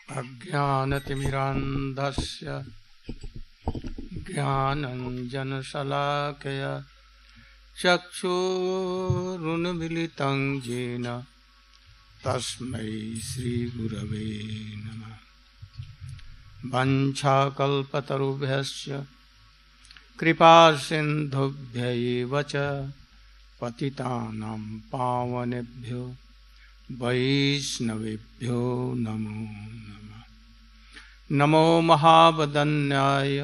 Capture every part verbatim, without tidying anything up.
अज्ञानतिमिरान्धस्य ज्ञानञ्जनशलाकया चक्षुरुन्मीलितं येन तस्मै श्रीगुरवे नमः। वञ्चाकल्पतरुभ्यश्च कृपासिन्धुभ्यैव च पतितानां पावनेभ्यो वैष्णवेभ्यो नमो नमः। नमो महावदन्याय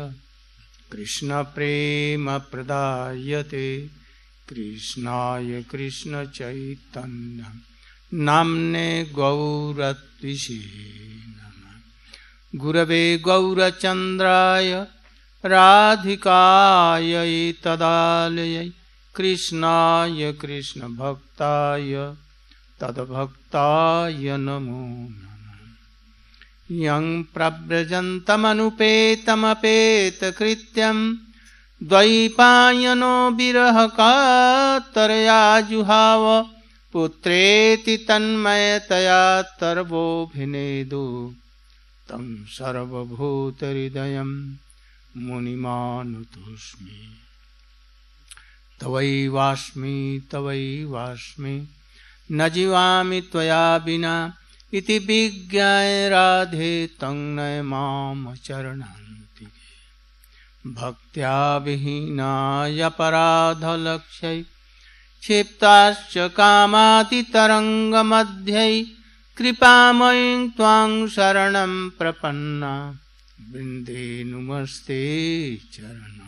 कृष्णप्रेमप्रदायते कृष्णाय कृष्णचैतन्य नाम्ने गौरत्विषे नमः। गुरवे गौरचन्द्राय राधिकायै तदालयै कृष्णाय कृष्णभक्ताय तद्भक्ताय नमो नमः। यं प्रव्रजन्तमनुपेतमपेतकृत्यं द्वैपायनो विरहकातरया जुहाव पुत्रेति तन्मयतया तर्वोऽभिनेदु तं सर्वभूतहृदयं मुनिमानुतोऽस्मि। तवैवास्मि तवैवास्मि न जीवामि त्वया विना इति विज्ञाय राधे तं नय माम चरणान्तिके। भक्त्या विहीनाय अपराधलक्ष्यै क्षिप्ताश्च कामातितरङ्गमध्यै कृपामयीं त्वां शरणं प्रपन्ना वृन्दे नुमस्ते चरणा।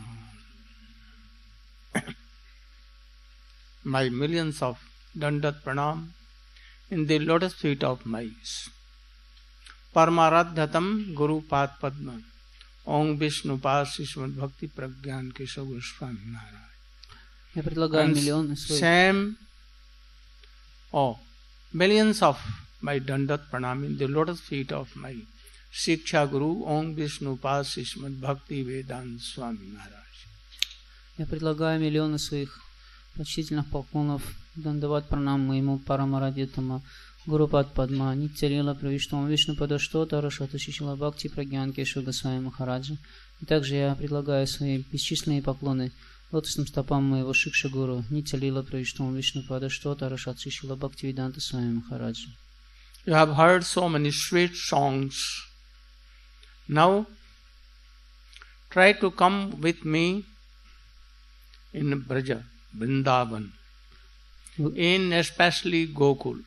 My millions of dandat pranam in the lotus feet of my Paramaradhyatam Guru Pad Padma Om Vishnu Pad Srimad Bhakti Pragyan Keshav Goswami Maharaj. Я предлагаю миллионы своих. Same, oh, millions of my dandat pranam in the lotus feet of my Shiksha Guru Om Vishnu Pad Srimad Bhakti Vedanta Swami Maharaj. Я предлагаю миллионы своих почтительных поклонов дандават пранам моему Парамарадхятама Гуру Пад Падма Нитья-лила Правиштвам Вишну Падаштота Рашата Шишила Бхакти Прагьян Кешава Госвами Махараджа. И также я предлагаю свои бесчисленные поклоны лотосным стопам моего Шикша Гуру Нитья-лила Правиштвам Вишну Падаштота Рашата Шишила Бхакти Веданта Свами Махараджа. You have heard so many sweet songs. Now try to come with me in Braja, Vrindavan, in especially Gokul.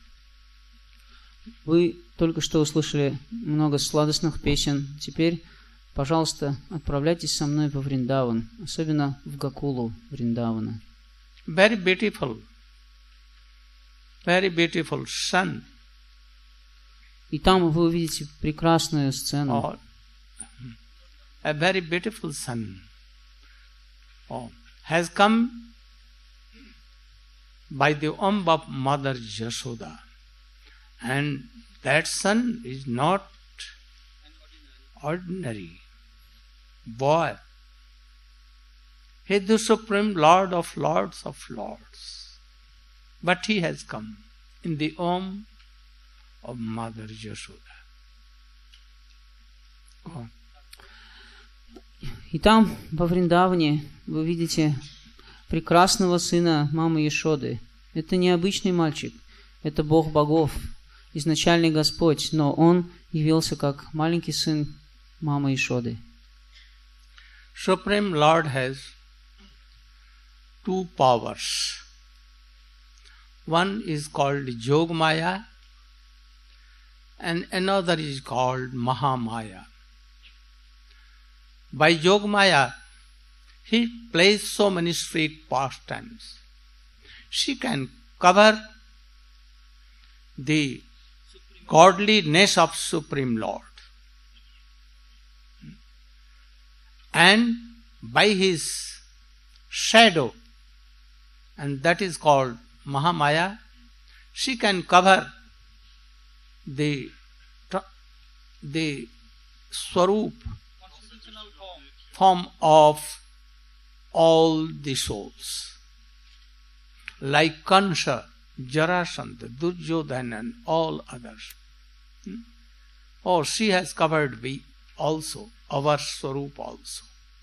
Вы только что услышали много сладостных песен. Теперь, пожалуйста, отправляйтесь со мной во Вриндаван, особенно в Гокулу Вриндавана. Very beautiful, very beautiful sun. И там вы увидите прекрасную сцену. Oh, a very beautiful sun oh, has come by the womb of Mother Yashoda. And that son is not ordinary boy. He is the Supreme Lord of Lords of Lords. But he has come in the womb of Mother Yashoda. Go on. И там, во Вриндаване, вы видите прекрасного сына мамы Яшоды. Это не обычный мальчик, это Бог богов, изначальный Господь, но он явился как маленький сын мамы Яшоды. Supreme Lord has two powers. One is called Yogamaya and another is called Mahamaya. By Yogamaya, he plays so many sweet pastimes. She can cover the godliness of Supreme Lord. And by his shadow, and that is called Mahamaya, she can cover the, the Swarup, form of all the souls. Like Kansa, Jarasandha, Duryodhana and all others. Oh, she has covered we also, our Swarup also.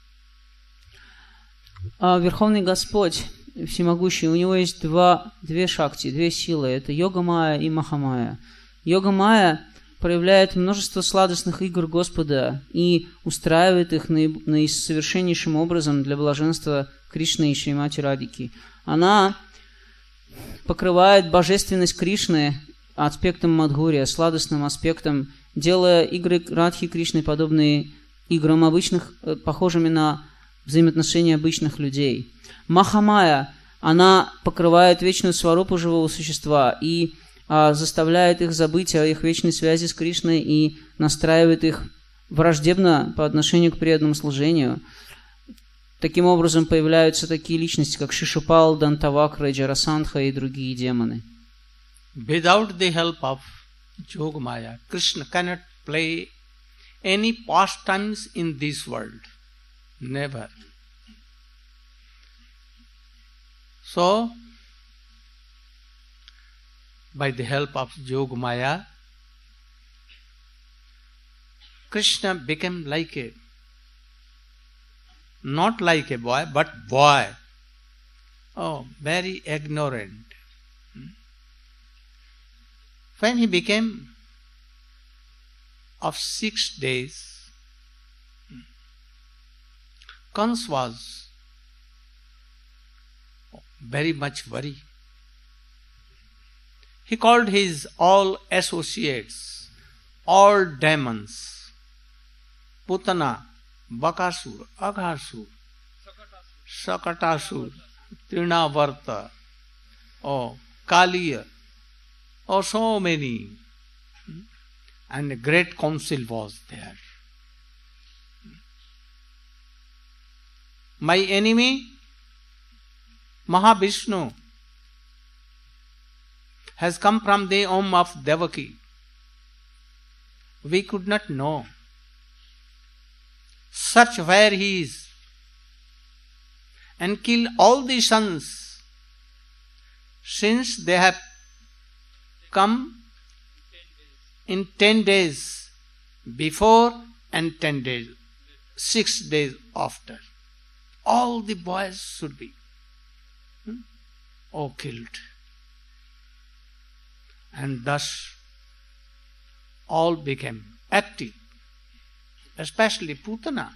А Верховный Господь, Всемогущий, у него есть два, две шакти, две силы. Это Йога-майя и Маха-майя. Йога-майя проявляет множество сладостных игр Господа и устраивает их наисовершеннейшим образом для блаженства Кришны и Шримати Радхики. Она покрывает божественность Кришны аспектом Мадхурия, сладостным аспектом, делая игры Радхи Кришны подобные играм обычных, похожими на взаимоотношения обычных людей. Маха-майя, она покрывает вечную сварупу живого существа и а, заставляет их забыть о их вечной связи с Кришной и настраивает их враждебно по отношению к преданному служению. Таким образом появляются такие личности, как Шишупал, Дантавакра, Джарасандха и другие демоны. Without the help of Yogamaya, Krishna cannot play any pastimes in this world. Never. So, by the help of Yogamaya, Krishna became like a, not like a boy, but boy. Oh, very ignorant. When he became of six days, Kans was very much worried. He called his all associates, all demons, Putana, Bakasur, Aghasur, Sakatasur, Trinavarta, oh, Kaliya, oh, so many. And a great council was there. My enemy, Mahavishnu, has come from the womb of Devaki. We could not know. Search where he is and kill all the sons, since they have come in ten days before and ten days, six days after. All the boys should be hmm, all killed. And thus all became active, especially Putana,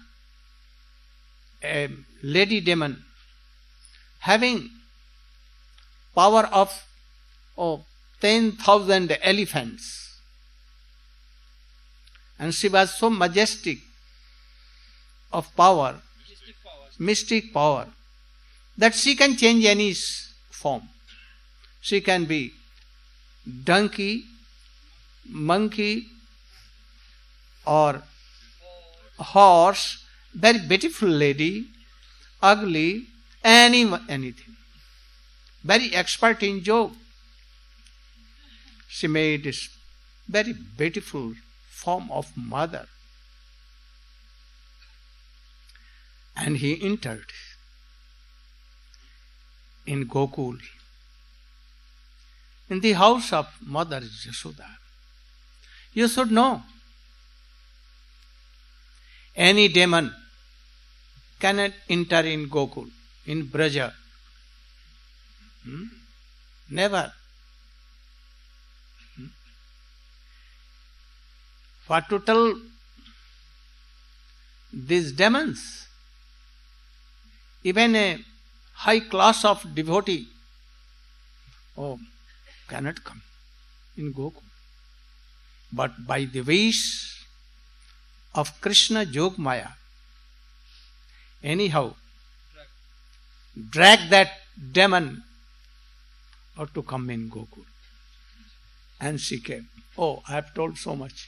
a lady demon, having power of oh, ten thousand elephants. And she was so majestic of power, mystic power, that she can change any form. She can be donkey, monkey, or horse, very beautiful lady, ugly, any anything. Very expert in yoga. She made this very beautiful form of mother. And he entered in Gokul, in the house of Mother Yashoda. You should know, any demon cannot enter in Gokul, in Braja. Hmm? Never. Hmm? For to tell these demons, even a high class of devotee, oh, cannot come in Gokul. But by the wish of Krishna Yogamaya, anyhow, drag that demon or to come in Gokul. And she came. Oh, I have told so much.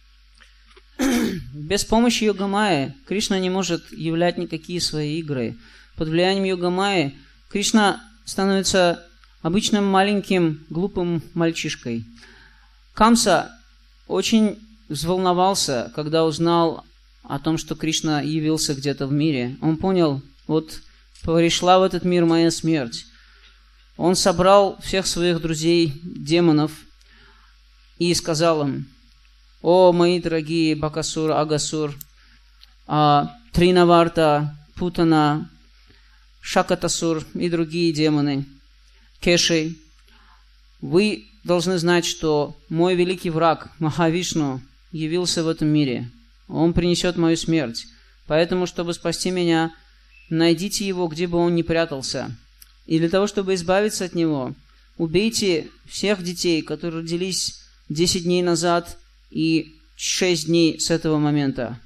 Без помощи Йога-майи Кришна не может являть никакие свои игры. Под влиянием Йога-майи Кришна становится обычным маленьким глупым мальчишкой. Камса очень взволновался, когда узнал о том, что Кришна явился где-то в мире. Он понял, вот пришла в этот мир моя смерть. Он собрал всех своих друзей демонов и сказал им: О, мои дорогие Бакасур, Агасур, а, Тринаварта, Путана, Шакатасур и другие демоны, Кеши, вы должны знать, что мой великий враг Махавишну явился в этом мире. Он принесет мою смерть. Поэтому, чтобы спасти меня, найдите его, где бы он ни прятался. И для того, чтобы избавиться от него, убейте всех детей, которые родились десять дней назад и шесть дней с этого момента.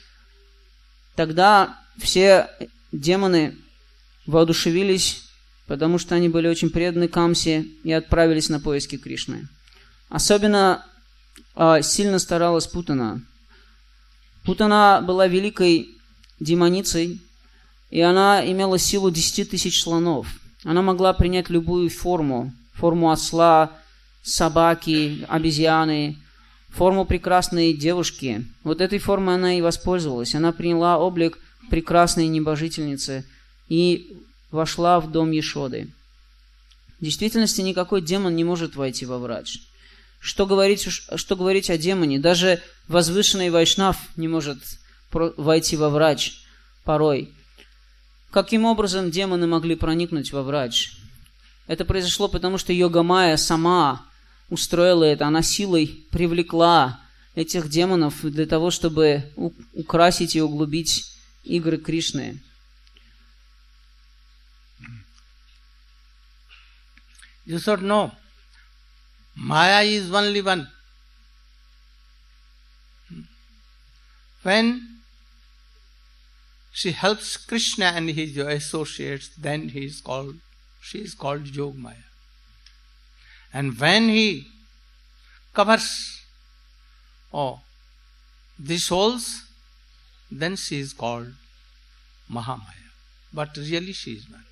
Тогда все демоны воодушевились, потому что они были очень преданы Камсе и отправились на поиски Кришны. Особенно э, сильно старалась Путана. Путана была великой демоницей, и она имела силу десяти тысяч слонов. Она могла принять любую форму, форму осла, собаки, обезьяны, форму прекрасной девушки. Вот этой формой она и воспользовалась. Она приняла облик прекрасной небожительницы и вошла в дом Ешоды. В действительности никакой демон не может войти во врач. Что говорить, что говорить о демоне? Даже возвышенный вайшнав не может войти во врач порой. Каким образом демоны могли проникнуть во врач? Это произошло потому, что Йогамая сама устроила это. Она силой привлекла этих демонов для того, чтобы украсить и углубить игры Кришны. You should know, Maya is only one. When she helps Krishna and his associates, then he is called, she is called Yogamaya. And when he covers oh, the souls, then she is called Mahamaya. But really she is one.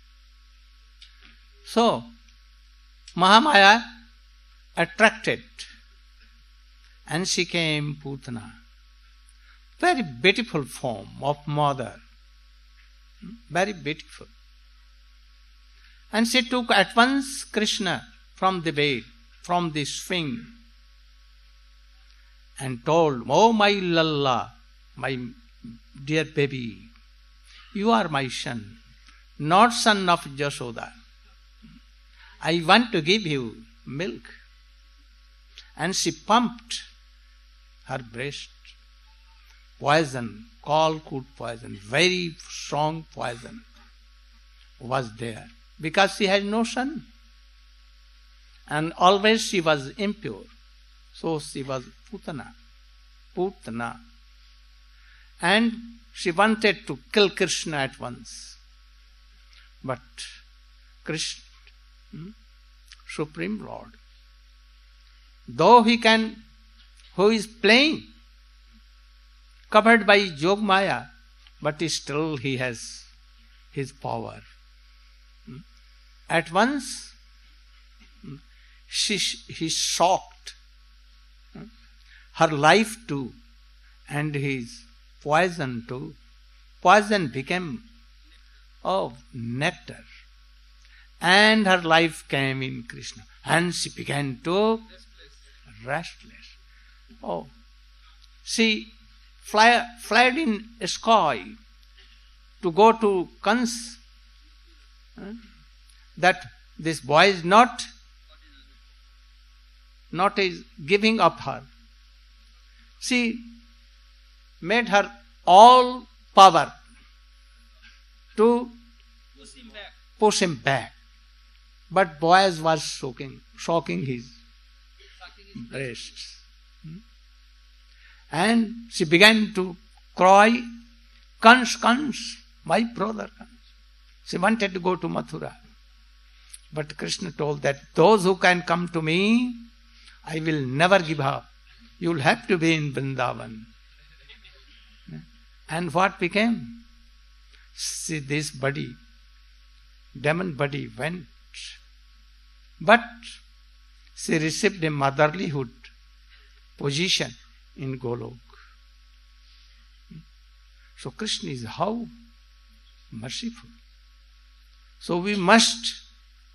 So, Mahamaya attracted and she came Putana. Very beautiful form of mother. Very beautiful. And she took at once Krishna from the bed, from the swing, and told, "Oh my Lalla, my dear baby, you are my son, not son of Jashoda. I want to give you milk." And she pumped her breast. Poison, Kalkut poison, very strong poison was there, because she had no son. And always she was impure. So she was Putana. Putana. And she wanted to kill Krishna at once. But Krishna, hmm, Supreme Lord, though he can, who is playing, covered by Yogamaya, but still he has his power. At once, she, he shocked her life too, and his poison too. Poison became oh, nectar. And her life came in Krishna. And she began to restless. Oh, she fly, fled in sky to go to Kans. Huh? That this boy is not, not is giving up her. She made her all power to push him back. Push him back. But Boaz was shocking, shocking his breasts. And she began to cry, "Kans, Kans, my brother Kans." She wanted to go to Mathura. But Krishna told that those who can come to me, I will never give up. You will have to be in Vrindavan. And what became? See, this body, demon body went. But she received a motherlyhood position in Golok. So Krishna is how merciful. So we must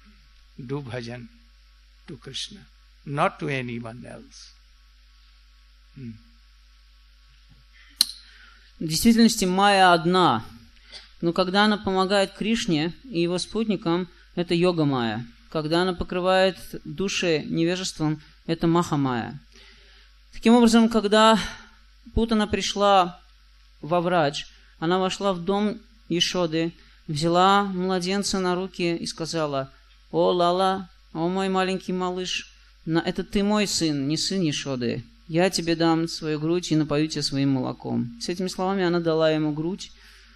do bhajan to Krishna, not to anyone else. В действительности Майя одна, но когда она помогает Кришне и его спутникам, это йога Майя. Когда она покрывает души невежеством, это Маха Майя. Таким образом, когда Путана пришла во Врадж, она вошла в дом Ешоды, взяла младенца на руки и сказала: «О, Лала, о, мой маленький малыш, это ты мой сын, не сын Ешоды. Я тебе дам свою грудь и напою тебя своим молоком». С этими словами она дала ему грудь,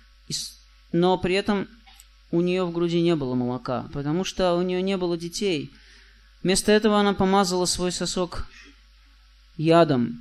но при этом у нее в груди не было молока, потому что у нее не было детей. Вместо этого она помазала свой сосок ядом.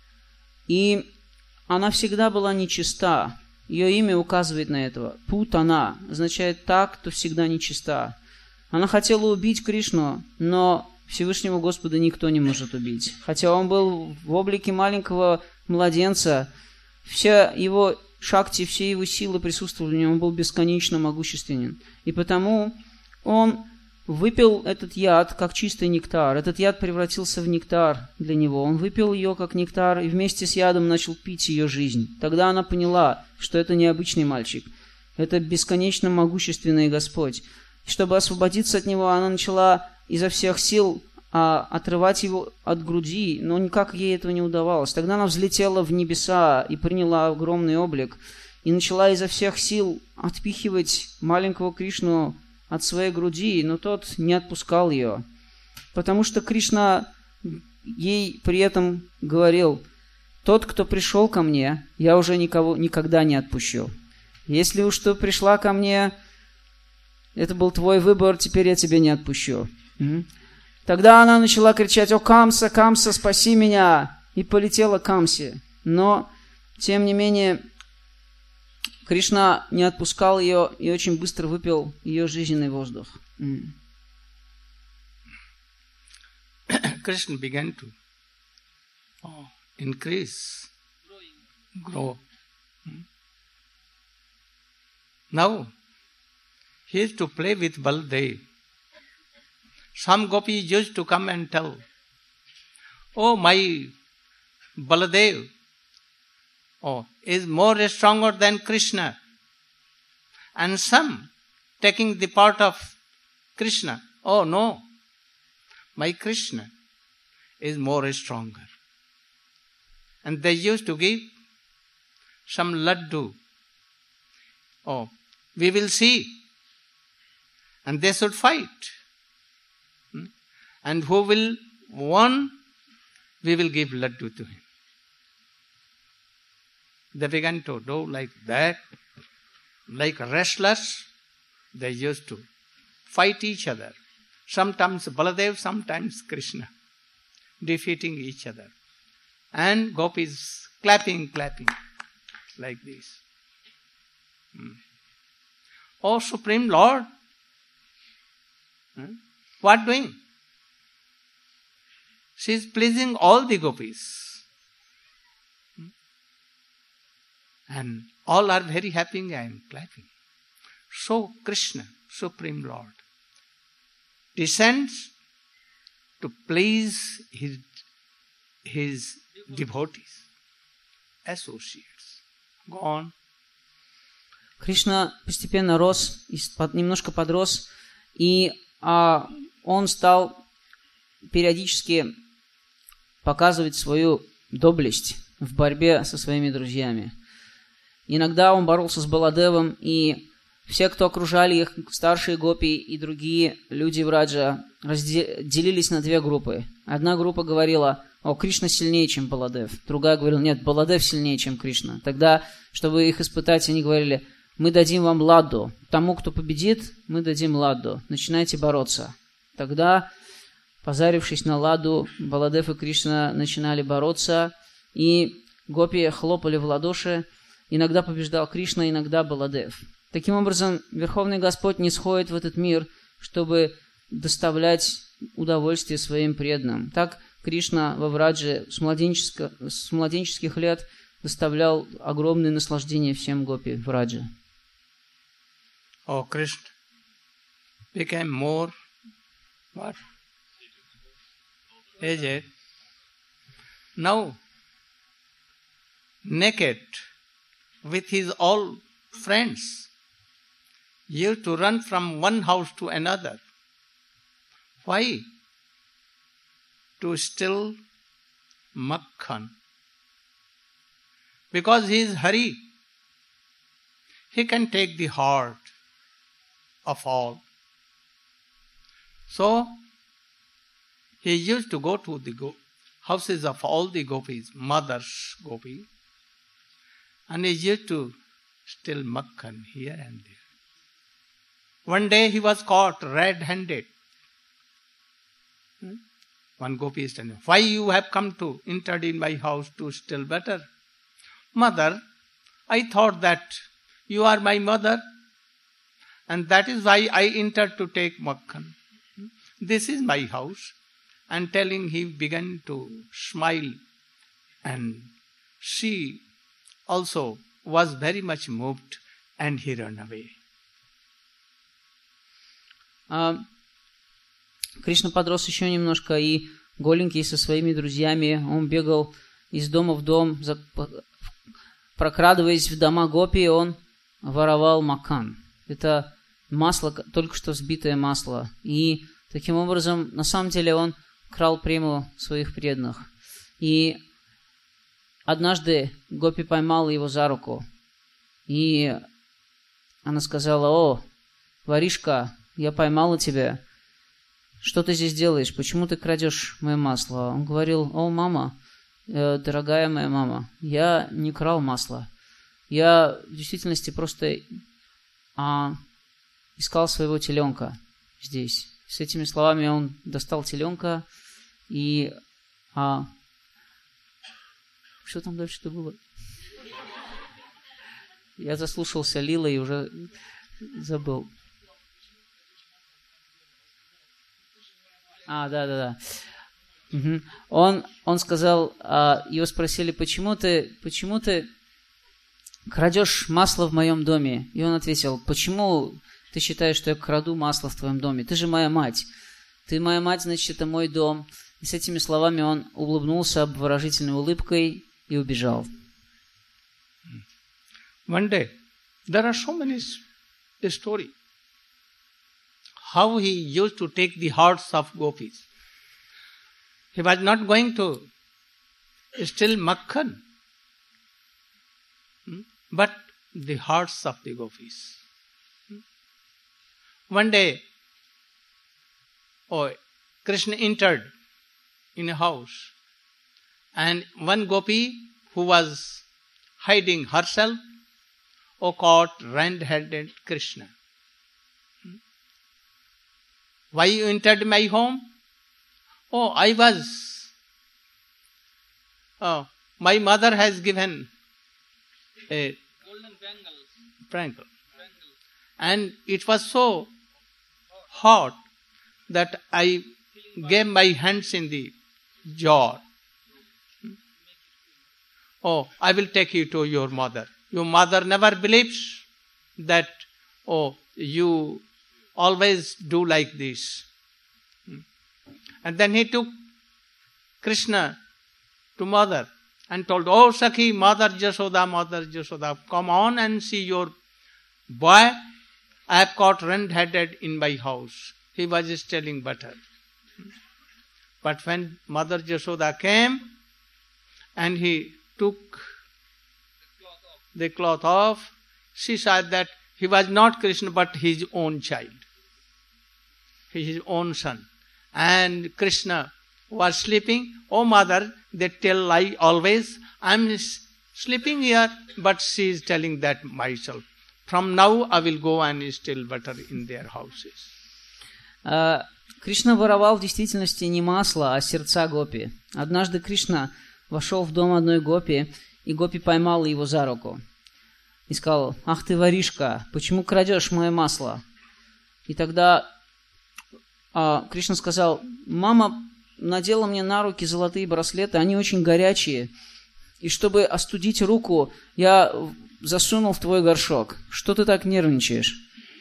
И она всегда была нечиста. Ее имя указывает на это. Путана означает «та, кто всегда нечиста». Она хотела убить Кришну, но Всевышнего Господа никто не может убить. Хотя он был в облике маленького младенца, вся его шакти, все его силы присутствовали в нем, он был бесконечно могущественен. И потому он выпил этот яд как чистый нектар. Этот яд превратился в нектар для него. Он выпил ее как нектар и вместе с ядом начал пить ее жизнь. Тогда она поняла, что это не обычный мальчик. Это бесконечно могущественный Господь. Чтобы освободиться от него, она начала изо всех сил а, отрывать его от груди, но никак ей этого не удавалось. Тогда она взлетела в небеса и приняла огромный облик, и начала изо всех сил отпихивать маленького Кришну от своей груди, но тот не отпускал ее, потому что Кришна ей при этом говорил: «Тот, кто пришел ко мне, я уже никого никогда не отпущу. Если уж ты пришла ко мне, это был твой выбор, теперь я тебя не отпущу». Угу. Тогда она начала кричать: «О, Камса, Камса, спаси меня!» и полетела к Камсе. Но, тем не менее, Кришна не отпускал ее и очень быстро выпил ее жизненный воздух. Krishna began to oh, increase, grow. Now, he is to play with Baladev. Some gopis used to come and tell, "Oh, my Baladev oh, is more stronger than Krishna." And some, taking the part of Krishna, "Oh no, my Krishna is more stronger." And they used to give some laddu. "Oh, we will see." And they should fight. And who will win, we will give laddu to him. They began to do like that. Like wrestlers, they used to fight each other. Sometimes Baladev, sometimes Krishna, defeating each other. And gopis clapping, clapping, like this. Hmm. Oh, Supreme Lord, hmm? What doing? She is pleasing all the gopis. Hmm? And all are very happy and clapping. So Krishna, Supreme Lord, descends to please his, his devotees, associates. Go on. Кришна постепенно рос, немножко подрос, и а, он стал периодически показывать свою доблесть в борьбе со своими друзьями. Иногда он боролся с Баладевом, и все, кто окружали их, старшие гопи и другие люди Враджа, разделились на две группы. Одна группа говорила: «О, Кришна сильнее, чем Баладев». Другая говорила: «Нет, Баладев сильнее, чем Кришна». Тогда, чтобы их испытать, они говорили: «Мы дадим вам ладду. Тому, кто победит, мы дадим ладду. Начинайте бороться». Тогда, позарившись на ладду, Баладев и Кришна начинали бороться, и гопи хлопали в ладоши. Иногда побеждал Кришна, иногда Баладев. Таким образом, Верховный Господь не сходит в этот мир, чтобы доставлять удовольствие своим преданным. Так Кришна во Врадже с, с младенческих лет доставлял огромное наслаждение всем гопи в Врадже. Oh, Krishna became more what? Aged. Now naked, with his all friends, used to run from one house to another. Why? To steal makhan. Because he is hurry. He can take the heart of all. So, he used to go to the go- houses of all the gopis, mothers gopi, and he used to steal makhan here and there. One day he was caught red-handed. Hmm? One gopi is telling, why you have come to entered in my house to steal butter? Mother, I thought that you are my mother, and that is why I entered to take makhan. This is my house. And telling, he began to smile, and she also was very much moved, and he ran away. А, Кришна подрос еще немножко, и голенький со своими друзьями, он бегал из дома в дом, за, прокрадываясь в дома гопи, он воровал макан. Это масло, только что взбитое масло. И таким образом, на самом деле, он крал прему своих преданных. И однажды гопи поймала его за руку. И она сказала: «О, воришка, я поймала тебя. Что ты здесь делаешь? Почему ты крадешь мое масло?» Он говорил: «О, мама, э, дорогая моя мама, я не крал масло. Я в действительности просто а, искал своего теленка здесь». С этими словами он достал теленка и... А, что там дальше-то было? Я заслушался Лила и уже забыл. А, да-да-да. Угу. Он, он сказал, а, его спросили, почему ты, почему ты крадешь масло в моем доме? И он ответил: почему ты считаешь, что я краду масло в твоем доме? Ты же моя мать. Ты моя мать, значит, это мой дом. И с этими словами он улыбнулся обворожительной улыбкой и убежал. One day, there are so many stories how he used to take the hearts of gopis. He was not going to steal makhan, but the hearts of the gopis. One day, oh, Krishna entered in a house, and one gopi who was hiding herself, oh, caught red-handed Krishna. Why you entered my home? Oh, I was. Oh, my mother has given a golden bangle, and it was so hot that I gave my hands in the jar. Oh, I will take you to your mother. Your mother never believes that, oh, you always do like this. And then he took Krishna to mother and told, oh, Sakhi, Mother Jasoda, Mother Jasoda, come on and see your boy. I have caught red-headed in my house. He was stealing butter. But when Mother Jasoda came and he took the cloth off, she said that he was not Krishna but his own child, his own son. And Krishna was sleeping. Oh, mother, they tell lie always. I am sleeping here, but she is telling that myself. From now I will go and steal butter in their houses. Uh, Кришна воровал в действительности не масло, а сердца гопи. Однажды Кришна вошел в дом одной гопи, и гопи поймала его за руку. И сказал: ах ты, воришка, почему крадешь мое масло? И тогда а, Кришна сказал: мама надела мне на руки золотые браслеты, они очень горячие. И чтобы остудить руку, я засунул в твой горшок. Что ты так нервничаешь?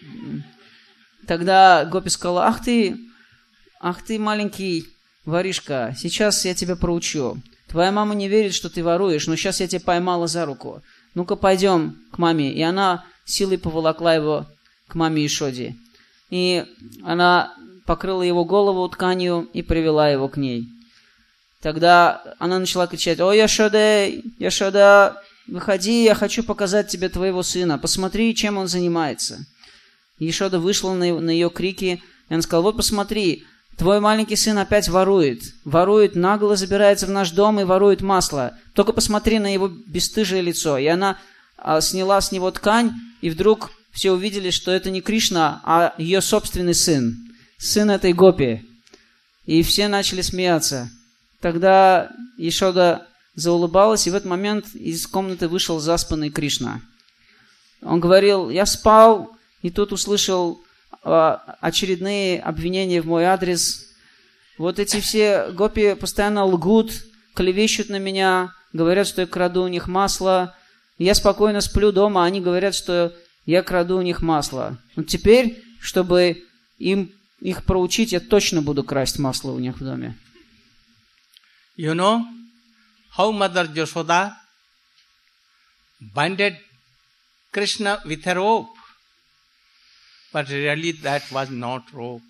Тогда гопи сказала: ах ты, ах ты, маленький воришка, сейчас я тебя проучу. твоя мама не верит, что ты воруешь, но сейчас я тебя поймала за руку. Ну-ка, пойдем к маме. И она силой поволокла его к маме Ишоде. И она покрыла его голову тканью и привела его к ней. Тогда она начала кричать: «О, Яшода, Яшода, выходи, я хочу показать тебе твоего сына. Посмотри, чем он занимается». Яшода вышла на, на ее крики, и она сказала: «Вот посмотри, твой маленький сын опять ворует. Ворует, нагло забирается в наш дом и ворует масло. Только посмотри на его бесстыжее лицо». И она а, сняла с него ткань, и вдруг все увидели, что это не Кришна, а ее собственный сын. Сын этой гопи. И все начали смеяться. Тогда Яшода заулыбалась, и в этот момент из комнаты вышел заспанный Кришна. Он говорил: «Я спал, и тут услышал э, очередные обвинения в мой адрес. Вот эти все гопи постоянно лгут, клевещут на меня, говорят, что я краду у них масло. Я спокойно сплю дома, а они говорят, что я краду у них масло. Вот теперь, чтобы им, их проучить, я точно буду красть масло у них в доме». You know how Mother Yashoda binded Krishna with a rope? But really that was not rope.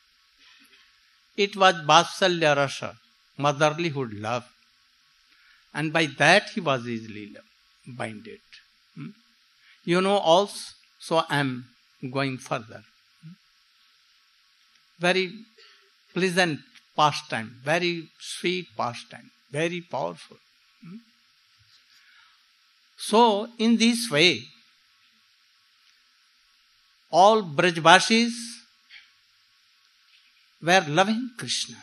It was Vatsalya Rasa, motherlyhood love. And by that he was easily binded. Hmm? You know also, so I am going further. Hmm? Very pleasant pastime, very sweet pastime, very powerful. Hmm? So, in this way, all Brajvasis were loving Krishna.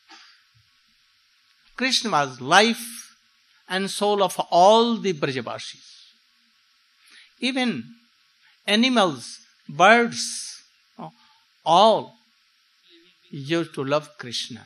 Krishna was life and soul of all the Brajvasis. Even animals, birds, all used to love Krishna.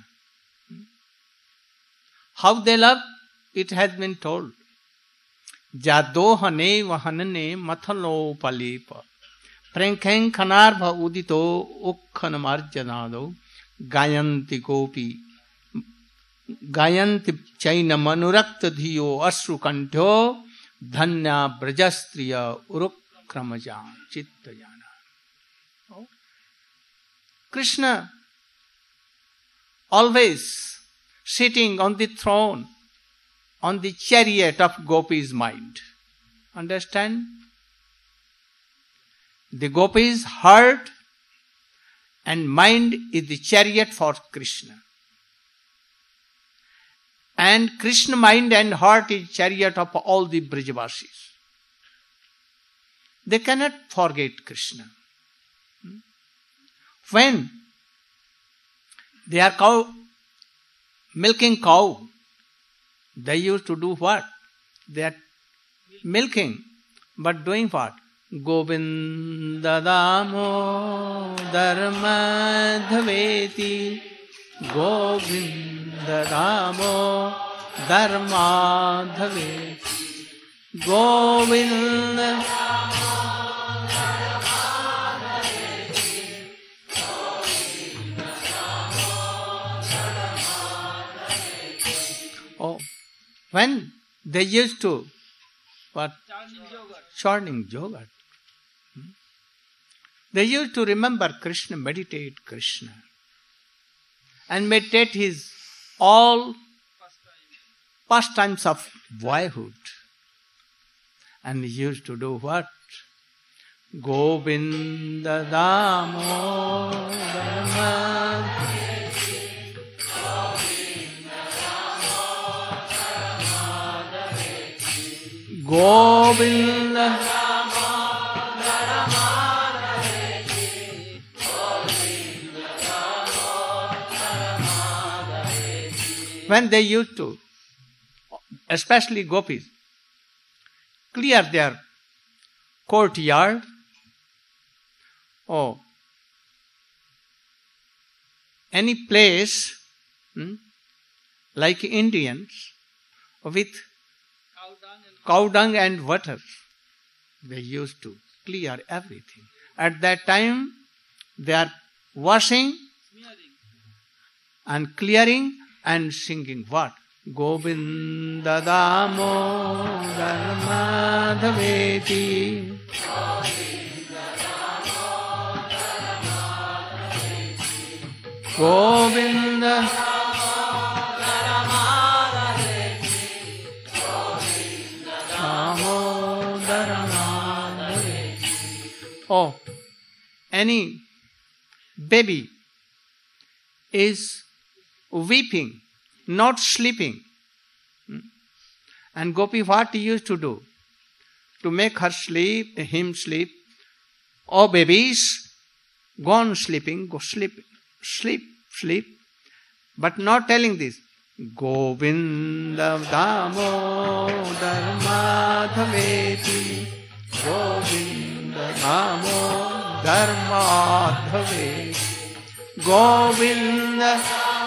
How they love? It has been told. Jadohane vahanane mathalo palepa prankhen khanarva udito ukhan marjanado gayanti gopi gayanti chaina manurakta dhiyo asru kantho dhanya brajastriya urukramajan chittayana. Oh. Krishna always sitting on the throne, on the chariot of Gopi's mind. Understand? The Gopi's heart and mind is the chariot for Krishna. And Krishna mind and heart is chariot of all the Brajavasis. They cannot forget Krishna. When they are cow, milking cow, they used to do what? They are milking, but doing what? Govinda Damo Dharmadhaveti Govinda Damo Dharmadhaveti Govinda Oh, when they used to what? Churning yogurt. Hmm? They used to remember Krishna, meditate Krishna. And meditate his all pastimes of boyhood. And he used to do what? Govinda Damo Dharma Govinda when they used to, especially gopis, clear their courtyard or any place hmm, like Indians with cow dung and water, they used to clear everything. At that time, they are washing and clearing and singing what? Govinda Damodar Madhaveti. Govinda Damodar Madhaveti. Oh, any baby is weeping, not sleeping. And Gopi, what he used to do? To make her sleep, him sleep. Oh babies, go on sleeping, go sleep, sleep, sleep. But not telling this. Govinda Damodar Madhaveti. Govinda Damodar Madhaveti. Govinda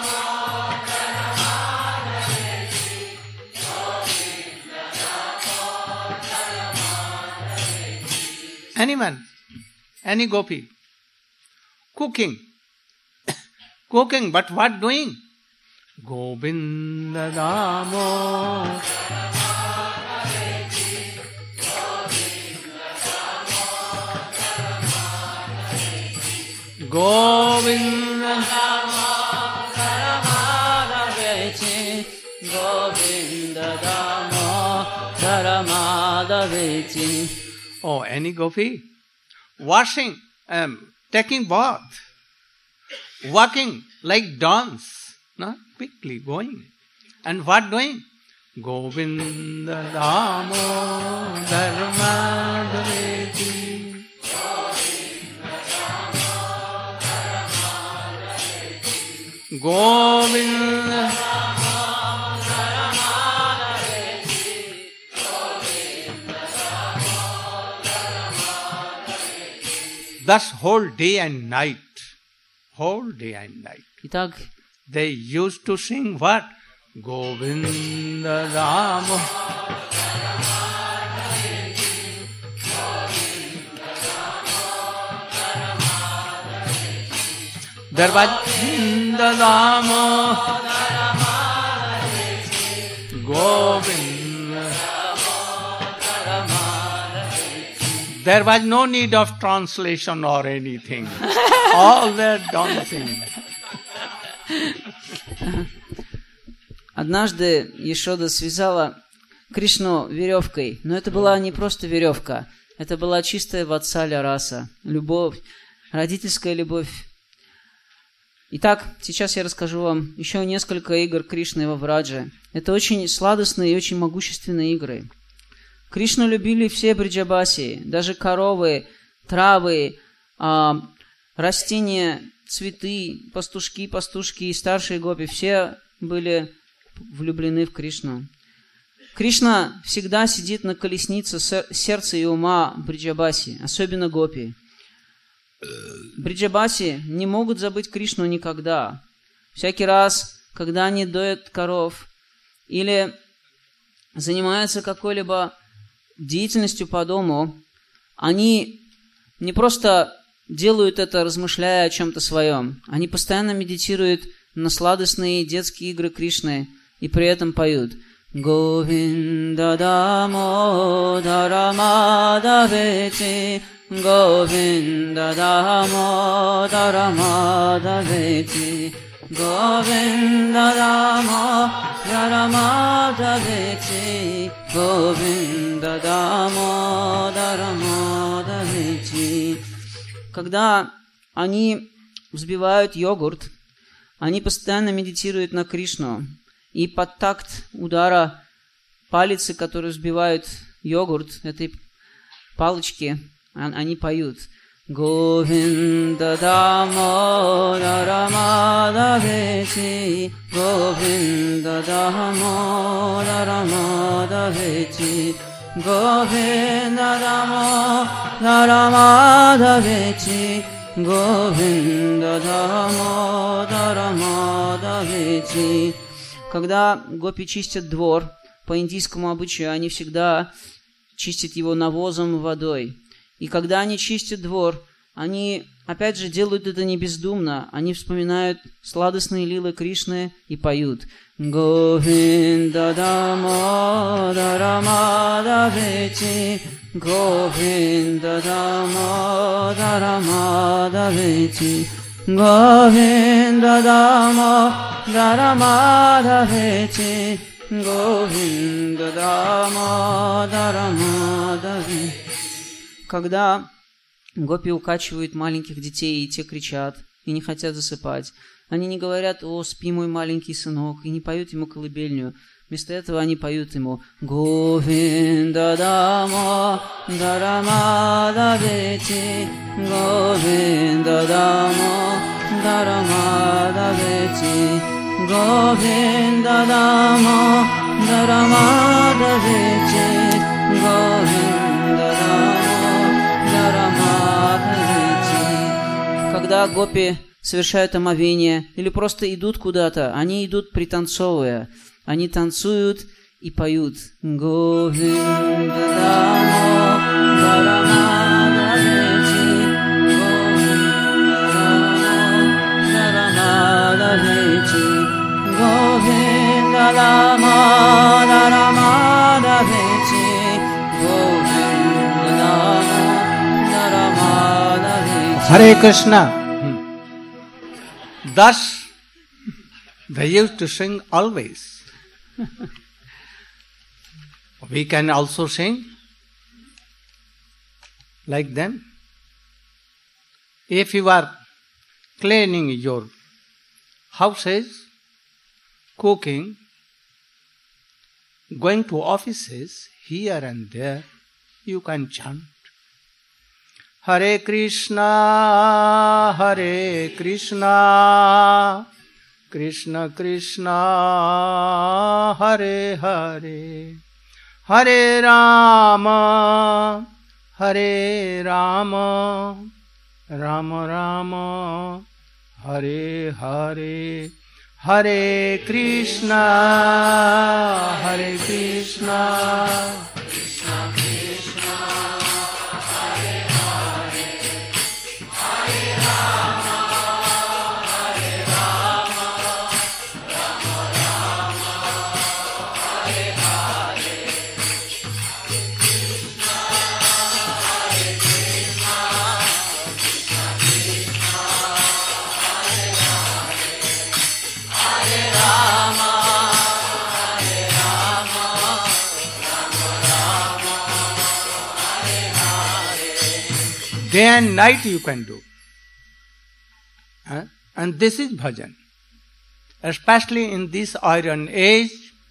Anyone, any gopi, cooking, cooking, but what doing? Govinda Damo. Govinda Govinda Damo Dharamadaveti. Oh, any gopi? Washing, um, taking bath, walking like dance, no? Quickly going. And what doing? Govinda Damo Dharmadaveti. Govinda Thus whole day and night, whole day and night. Итак, they used to sing what? Govinda Damo. Govinda Damo. Govinda. There was no need of translation or anything. All were dancing. Однажды Ешода связала Кришну веревкой, но это была не просто веревка, это была чистая ватсаля раса, любовь, родительская любовь. Итак, сейчас я расскажу вам еще несколько игр Кришны во Врадже. Это очень сладостные и очень могущественные игры. Кришну любили все бриджабаси, даже коровы, травы, а, растения, цветы, пастушки, пастушки и старшие гопи. Все были влюблены в Кришну. Кришна всегда сидит на колеснице сердца и ума бриджабаси, особенно гопи. Бриджабаси не могут забыть Кришну никогда. Всякий раз, когда они доят коров или занимаются какой-либо деятельностью по дому, они не просто делают это, размышляя о чем-то своем. Они постоянно медитируют на сладостные детские игры Кришны и при этом поют Говинда Дамодара Мадхавети, Говинда Дамодара Мадхавети, Говинда Дамодара Мадхавети, Говинда Дамодара Мадхавети. Когда они взбивают йогурт, они постоянно медитируют на Кришну. И под такт удара палицы, которые взбивают йогурт, этой палочки, они поют Говинда Дамодара Мадхавети, Говинда Дамодара Мадхавети, Говинда Дамодара Мадхавети, Говинда Дамодара Мадхавети. Когда гопи чистят двор, по индийскому обычаю, они всегда чистят его навозом и водой. И когда они чистят двор, Они, опять же, делают это не бездумно. Они вспоминают сладостные лилы Кришны и поют. Говинда дамодара мадавити, Говинда дамодара мадавити, Говинда дамодара мадавити, Говинда дамодара мадавити. Когда гопи укачивают маленьких детей, и те кричат, и не хотят засыпать. Они не говорят: «О, спи, мой маленький сынок», и не поют ему колыбельную. Вместо этого они поют ему «Говинда дамо дарамадавити, Говинда дамо дарамадавити, Говинда дамо дарамадавити, Говинда дамо. Когда гопи совершают омовение или просто идут куда-то, они идут пританцовывая. Они танцуют и поют. Говинда дамо дарамадавити, Говинда дамо дарамадавити, Говинда дамо дарамадавити. Hare Krishna. Thus, they used to sing always. We can also sing like them. If you are cleaning your houses, cooking, going to offices, here and there, you can chant. Hare Krishna, Hare Krishna, Krishna Krishna, Hare Hare, Hare Rama, Hare Rama, Rama Rama, Hare Hare, Hare Krishna, Hare Krishna, Krishna Krishna, Hare Hare, Hare Rama, Hare Rama, Rama Rama, Hare Hare, Krishna, Hare Krishna, Krishna Krishna, Hare Hare, Hare Rama, Hare Rama, Rama Rama, Hare Hare. Day and night you can do. Huh? And this is bhajan. Especially in this iron age,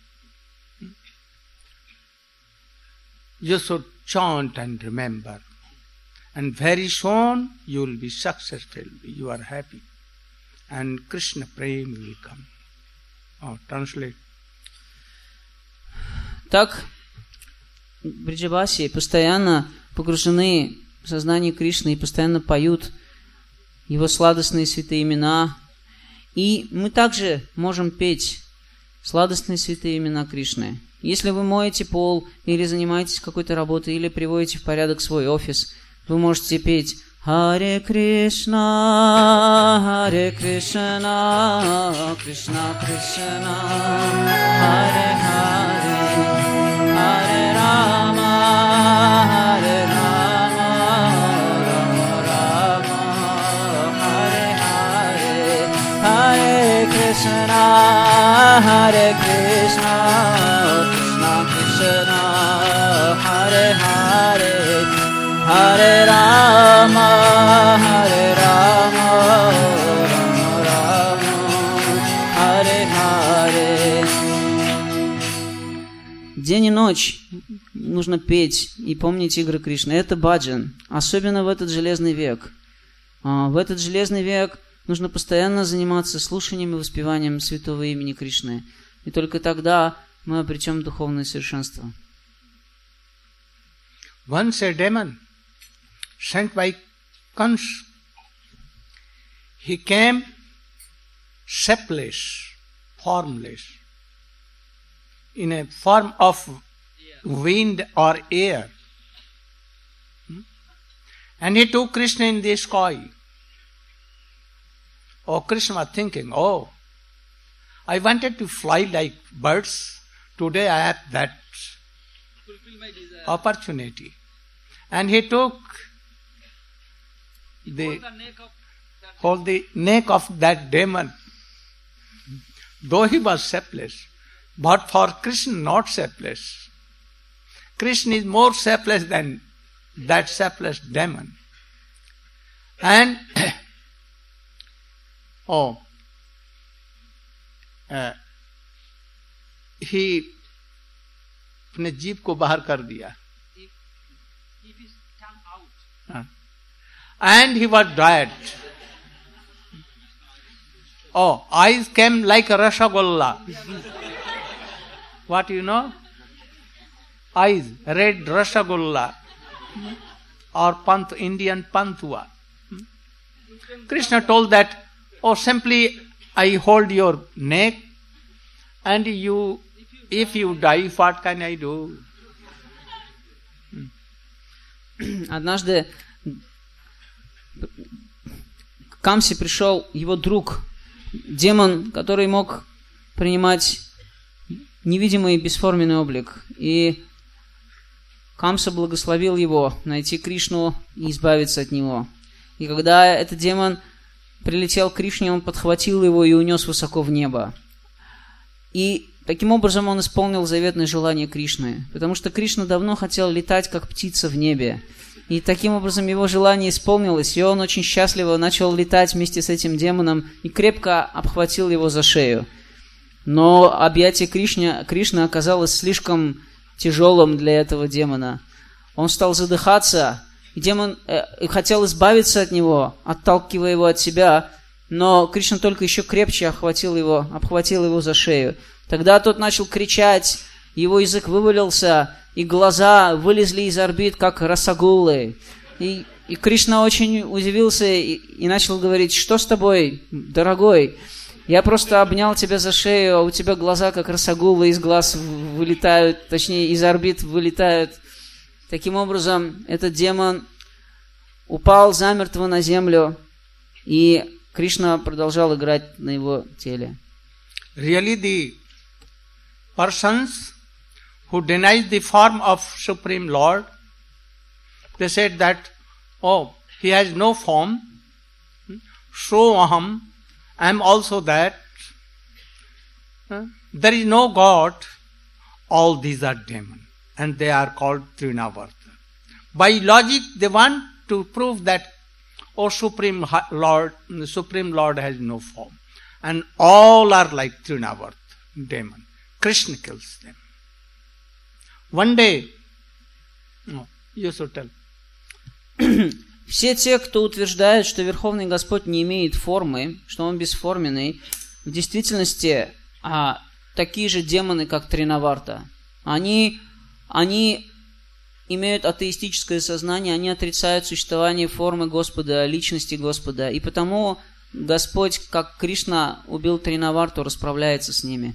you should chant and remember. And very soon you will be successful, you are happy. And Krishna Prem will come. Oh, translate. Так, бриджаваси постоянно погружены в сознание Кришны и постоянно поют Его сладостные святые имена. И мы также можем петь сладостные святые имена Кришны. Если вы моете пол, или занимаетесь какой-то работой, или приводите в порядок свой офис, вы можете петь Харе Кришна, Харе Кришна, Кришна Кришна, Харе Харе, Харе Рама, Харе Рама, Рама Рама, Харе Харе, Харе Кришна, Харе Кришна, Кришна Кришна, Харе Харе, Харе Рама, Харе Рама, Рама Рама, Харе Харе. День и ночь нужно петь и помнить игры Кришны. Это баджан, особенно в этот железный век. В этот железный век нужно постоянно заниматься слушанием и воспеванием святого имени Кришны. И только тогда мы обретем духовное совершенство. Once a demon sent by Kans, he came shapeless, formless, in a form of wind or air. And he took Krishna in the sky. Oh, Krishna was thinking, oh, I wanted to fly like birds. Today I have that opportunity. And he took the hold the neck of that demon. Though he was shapeless, but for Krishna not shapeless. Krishna is more shapeless than that shapeless demon. And oh, uh, he अपने जीभ को बाहर कर दिया. uh, and he was died. Oh, eyes came like a rasagholla. What you know? Eyes, red rasagholla or pant, Indian pantua. Krishna told that, oh, simply I hold your neck and you, if you die, what can I do? Однажды к Камсе пришел его друг, демон, который мог принимать невидимый бесформенный облик. И Камса благословил его найти Кришну и избавиться от него. И когда этот демон прилетел к Кришне, он подхватил его и унес высоко в небо. И таким образом он исполнил заветное желание Кришны, потому что Кришна давно хотел летать, как птица в небе. И таким образом его желание исполнилось, и он очень счастливо начал летать вместе с этим демоном и крепко обхватил его за шею. Но объятие Кришны, Кришны оказалось слишком тяжелым для этого демона. Он стал задыхаться, и демон э, хотел избавиться от него, отталкивая его от себя, но Кришна только еще крепче обхватил его, обхватил его за шею. Тогда тот начал кричать, его язык вывалился, и глаза вылезли из орбит, как расагуллы. И, и Кришна очень удивился и, и начал говорить: что с тобой, дорогой? Я просто обнял тебя за шею, а у тебя глаза, как расагуллы, из глаз вылетают, точнее, из орбит вылетают. Таким образом, этот демон упал замертво на землю, и Кришна продолжал играть на его теле. Really, the persons who denied the form of Supreme Lord, they said that, oh, he has no form, so aham, I am also that, there is no God, all these are demons, and they are called Trinavarta. By logic, they want to prove that, oh, Supreme Lord, the Supreme Lord has no form, and all are like Trinavarta, demon. Krishna kills them. One day, no, you should tell. Все те, кто утверждает, что Верховный Господь не имеет формы, что Он бесформенный, в действительности а, такие же демоны, как Тринаварта. Они, они имеют атеистическое сознание, они отрицают существование формы Господа, личности Господа. И потому Господь, как Кришна убил Тринаварту, расправляется с ними.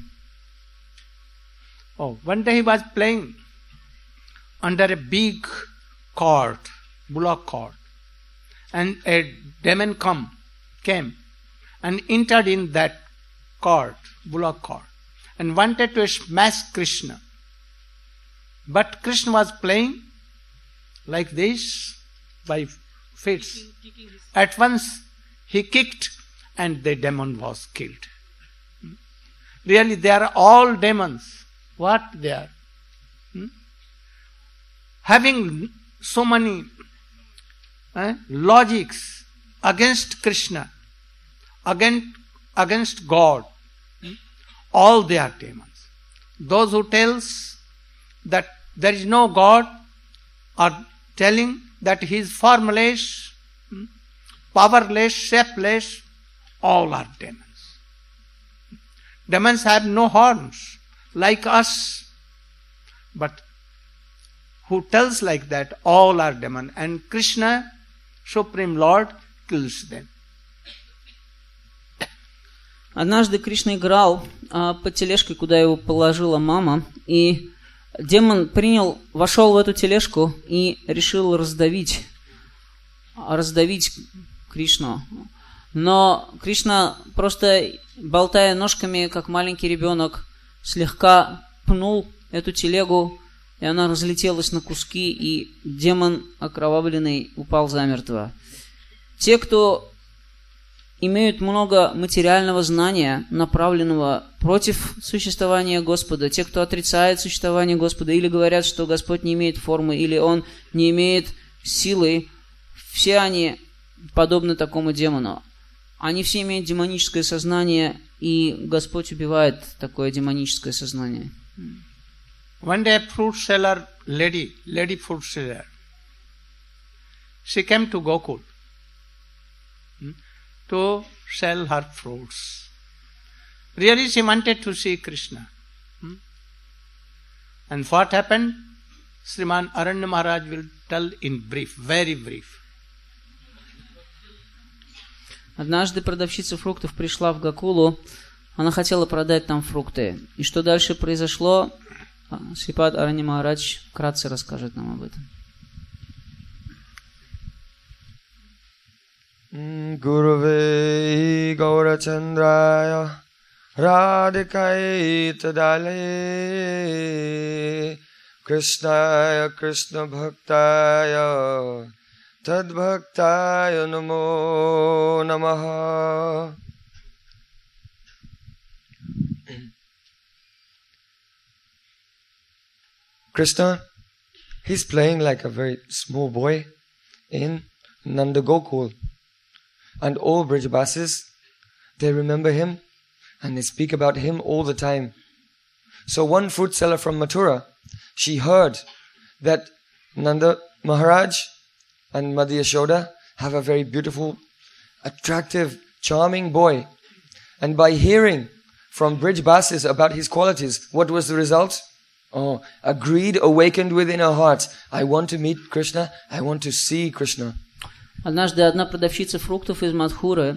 Oh, one day he was playing under a big cord, bullock cord, and a demon come, came and entered in that cord, bullock cord, and wanted to smash Krishna. But Krishna was playing like this by fits. At once he kicked and the demon was killed. Really, they are all demons. What they are? Hmm? Having so many eh, logics against Krishna, against, against God, hmm? all they are demons. Those who tells that there is no God are telling that he is formless, hmm? powerless, shapeless, all are demons. Demons have no horns like us, but who tells like that, all are demon, and Krishna, Supreme Lord, kills them. Однажды Кришна играл а, под тележкой, куда его положила мама, и демон принял, вошел в эту тележку и решил раздавить раздавить Кришну. Но Кришна, просто болтая ножками, как маленький ребенок, слегка пнул эту телегу, и она разлетелась на куски, и демон окровавленный упал замертво. Те, кто имеют много материального знания, направленного против существования Господа, те, кто отрицает существование Господа, или говорят, что Господь не имеет формы, или Он не имеет силы, все они подобны такому демону. Они все имеют демоническое сознание, и Господь убивает такое демоническое сознание. One day a fruit seller lady, lady fruit seller, she came to Gokul to sell her fruits. Really she wanted to see Krishna. And what happened? Sriman Aranya Maharaj will tell in brief, very brief. Однажды продавщица фруктов пришла в Гокулу, она хотела продать там фрукты. И что дальше произошло, Шрипад Арanya Махарадж вкратце расскажет нам об этом. Gurave Gaurachandraya Radhikai Tadale Krishnaya Krishna Bhaktaya Tadbhaktaya Namo Namaha. Krishna, he's playing like a very small boy in Nanda Gokul. And all Brijabasis, they remember him and they speak about him all the time. So one fruit seller from Mathura, she heard that Nanda Maharaj and Mother Yashoda have a very beautiful, attractive, charming boy. And by hearing from Brijabasis about his qualities, what was the result? Oh, a greed awakened within her heart. I want to meet Krishna. I want to see Krishna. Однажды одна продавщица фруктов из Мадхуры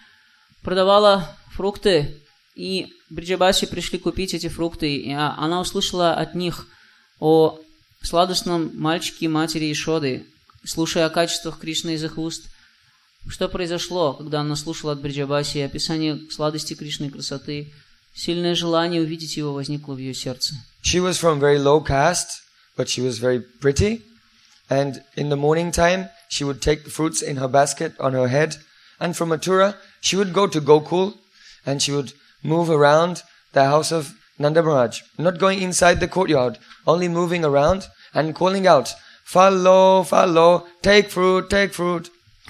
продавала фрукты, и Бриджабаси пришли купить эти фрукты, и она услышала от них о сладостном мальчике матери Ишоды, слушая о качествах Кришны из их уст. Что произошло, когда она слушала от Бриджабаси описание сладости Кришны и красоты? Сильное желание увидеть его возникло в ее сердце. She was from very low caste, but she was very pretty. And in the morning time, she would take the fruits in her basket on her head. And from Mathura, she would go to Gokul and she would move around the house of Nanda Maharaj. Not going inside the courtyard, only moving around and calling out, "Follow, follow, take fruit, take fruit."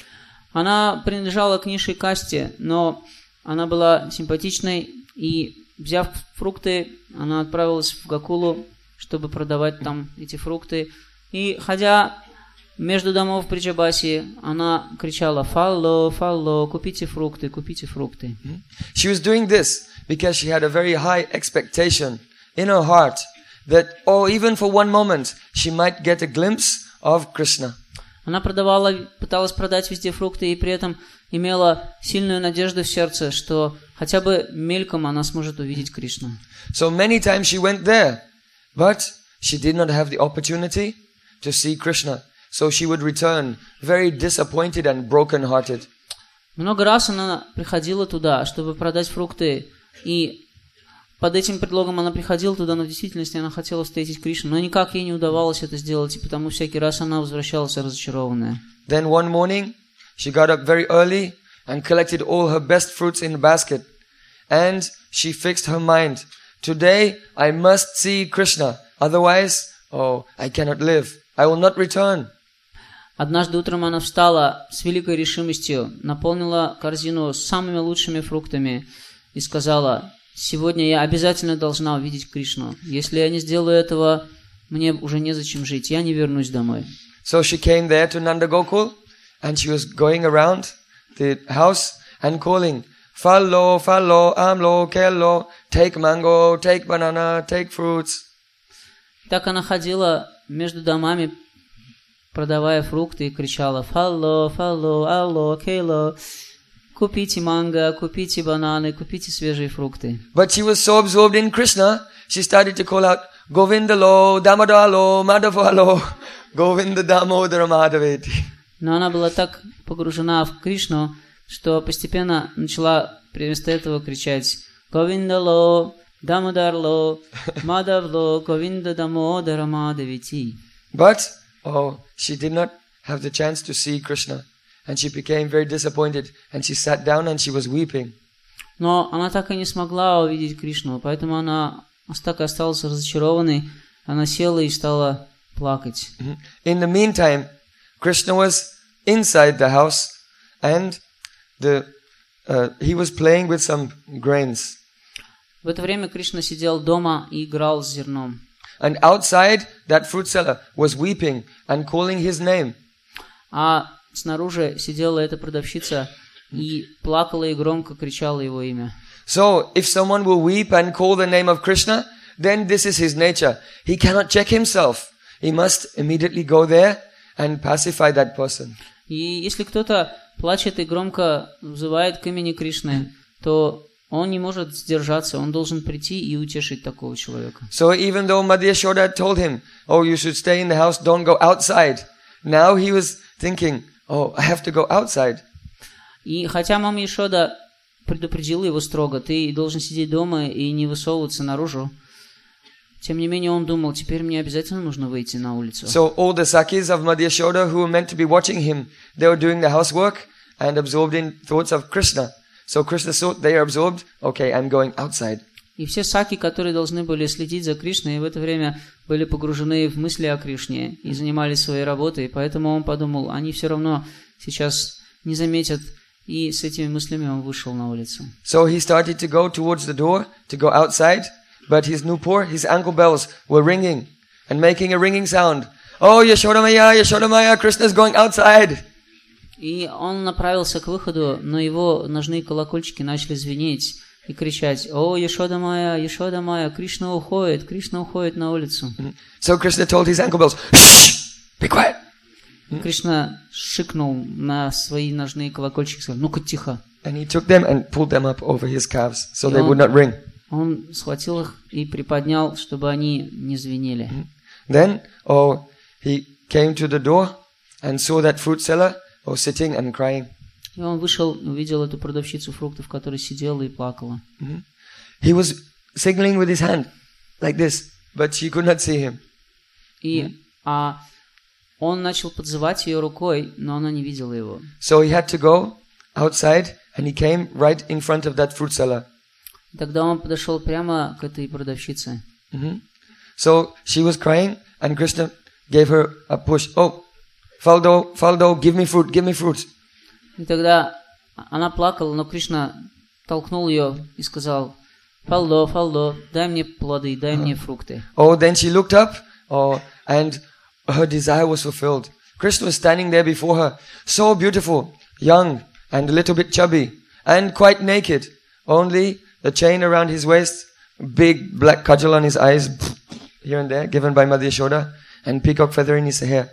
Она принадлежала к низшей касте, но она была симпатичной, и, взяв фрукты, она отправилась в Гокулу, чтобы продавать там эти фрукты. И, ходя между домов Бриджабаси, она кричала: "Follow, follow, купите фрукты, купите фрукты." She was doing this because she had a very high expectation in her heart that, oh, even for one moment, she might get a glimpse of Krishna. Она продавала, пыталась продать везде фрукты, и при этом имела сильную надежду в сердце, что хотя бы мельком она сможет увидеть Кришну. So many times she went there, but she did not have the opportunity to see Krishna. So she would return very disappointed and broken-hearted. Много раз она приходила туда, чтобы продать фрукты, и под этим предлогом она приходила туда, но в действительности она хотела встретить Кришну, но никак ей не удавалось это сделать, и потому всякий раз она возвращалась разочарованная. Then one morning, she got up very early and collected all her best fruits in a basket. And she fixed her mind, today I must see Krishna, otherwise, oh, I cannot live. I will not return. Однажды утром она встала с великой решимостью, наполнила корзину самыми лучшими фруктами и сказала: «Сегодня я обязательно должна увидеть Кришну. Если я не сделаю этого, мне уже незачем жить, я не вернусь домой». So she came there to Nanda Gokul, and she was going around the house and calling, "Follow, follow, amlo, kello, take mango, take banana, take fruits." Так она ходила между домами, продавая фрукты, и кричала: "Фалло, фалло, алло, кейло, купите манго, купите бананы, купите свежие фрукты". But she was so absorbed in Krishna, she started to call out, "Govindalo, Damadalo, Madhavalo, Govinda Damodara Madhaveti." Но она была так погружена в Кришну, что постепенно начала вместо этого кричать «Говиндало, Дамодарло, Мадавло, Говинда Дамодара Мадавити». But, oh, she did not have the chance to see Krishna. And she became very disappointed. And she sat down and she was weeping. Но она так и не смогла увидеть Кришну, поэтому она так и осталась разочарованной. Она села и стала плакать. In the meantime, Krishna was inside the house and the uh, he was playing with some grains. В это время Кришна сидел дома и играл с зерном. And outside, that fruit seller was weeping and calling his name. А снаружи сидела эта продавщица и плакала и громко кричала его имя. So, if someone will weep and call the name of Krishna, then this is his nature. He cannot check himself. He must immediately go there and pacify that person. И если кто-то плачет и громко взывает к имени Кришны, то он не может сдержаться, он должен прийти и утешить такого человека. So even though Madhya Yashoda told him, oh, you should stay in the house, don't go outside. Now he was thinking, oh, I have to go outside. И хотя мама Йашода предупредила его строго, ты должен сидеть дома и не высовываться наружу, тем не менее он думал, теперь мне обязательно нужно выйти на улицу. So all the Sakis of Madhya Yashoda who were meant to be watching him, they were doing the housework and absorbed in thoughts of Krishna. So Krishna thought they are absorbed, okay, I'm going outside. И все саки, которые должны были следить за Кришной, в это время были погружены в мысли о Кришне и занимались своей работой, поэтому он подумал, они все равно сейчас не заметят, и с этими мыслями он вышел на улицу. So he started to go towards the door, to go outside, but his nupur, his ankle bells were ringing and making a ringing sound. Oh, Yashoda Maya, Yashoda Maya, Krishna is going outside. И он направился к выходу, но его ножные колокольчики начали звенеть и кричать: «О, Йашода моя, Йашода моя, Кришна уходит, Кришна уходит на улицу». So Krishna told his ankle bells, shh, be quiet. Кришна шикнул на свои ножные колокольчики и сказал: «Ну-ка, тихо». And he took them and pulled them up over his calves so И they would он, not ring. он схватил их и приподнял, чтобы они не звенели. Then, oh, he came to the door and saw that fruit seller, oh, sitting and crying. И он вышел, увидел эту продавщицу фруктов, которая сидела и плакала. He was signaling with his hand, like this, but she could not see him. И а он начал подзывать ее рукой, но она не видела его. So he had to go outside and he came right in front of that fruit seller. Тогда он подошел прямо к этой продавщице. Mm-hmm. So she was crying and Krishna gave her a push. Oh, Faldo, Faldo, give me fruit, give me fruit. И тогда она плакала, но Кришна толкнул ее и сказал: «Фалдо, Фалдо, дай мне плоды, дай мне фрукты». Oh, then she looked up, oh, and her desire was fulfilled. Krishna was standing there before her, so beautiful, young and a little bit chubby, and quite naked. Only the chain around his waist, big black kajal on his eyes, here and there, given by Madhya Yashoda, and peacock feather in his hair.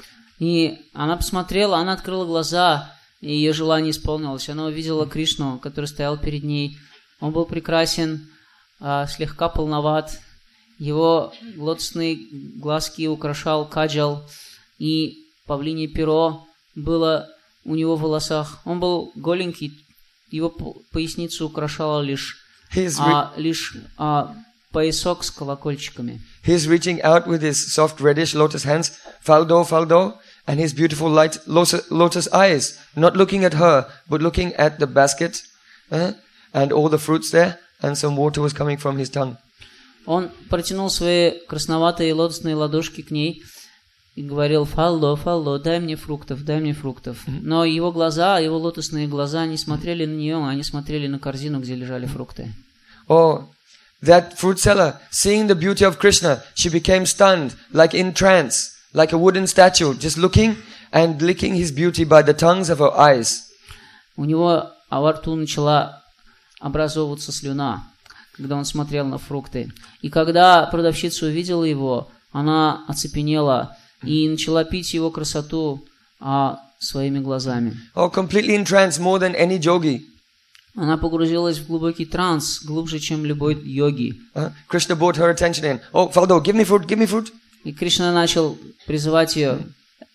И она посмотрела, она открыла глаза, и ее желание исполнилось. Она увидела Кришну, который стоял перед ней. Он был прекрасен, слегка полноват. Его лотосные глазки украшал каджал, и павлинье перо было у него в волосах. Он был голенький, его поясницу украшала лишь, а, лишь а, поясок с колокольчиками. He's reaching out with his soft reddish lotus hands, Faldo, Faldo, and his beautiful light lotus eyes, not looking at her, but looking at the basket, uh, and all the fruits there, and some water was coming from his tongue. Он протянул свои красноватые лотосные ладошки к ней и говорил: «Фалло, Фалло, дай мне фруктов, дай мне фруктов». Но его глаза, его лотосные глаза не смотрели на нее, они смотрели на корзину, где лежали фрукты. Oh, that fruit seller, seeing the beauty of Krishna, she became stunned, like in trance, like a wooden statue, just looking and licking his beauty by the tongues of her eyes. У него во рту начала образовываться слюна, когда он смотрел на фрукты. И когда продавщица увидела его, она оцепенела и начала пить его красоту а, своими глазами. Oh, completely in trance, more than any yogi. Она погрузилась в глубокий транс, глубже, чем любой йоги. Uh, Krishna brought her attention in. Oh, Faldo, give me fruit, give me fruit. И Кришна начал призывать ее: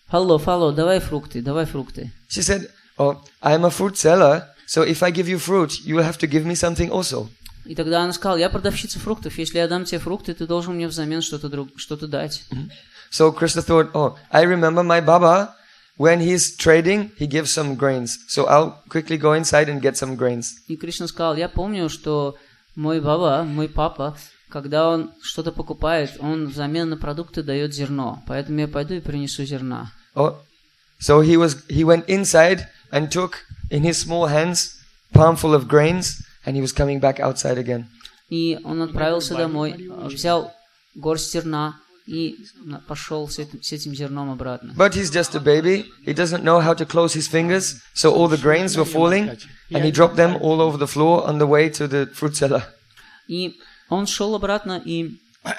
Фалло, фалло, давай фрукты, давай фрукты. She said, oh, I'm a fruit seller, so if I give you fruit, you will have to give me something also. И тогда она сказала, я продавщица фруктов, если я дам тебе фрукты, ты должен мне взамен что-то друг, что-то дать. So Krishna thought, oh, I remember my Baba, when he's trading, he gives some grains. So I'll quickly go inside and get some grains. И Кришна сказал, я помню, что мой баба, мой папа, когда он что-то покупает, он взамен на продукты дает зерно. Поэтому я пойду и принесу зерна. Oh, so he was he went inside and took in his small hands palmful of grains, and he was coming back outside again. И он отправился домой, взял горсть зерна и пошел с этим, с этим зерном обратно. But he's just a baby. He doesn't know how to close his fingers, so all the grains were falling, and he dropped them all over the floor on the way to the fruit seller. И он шел обратно, и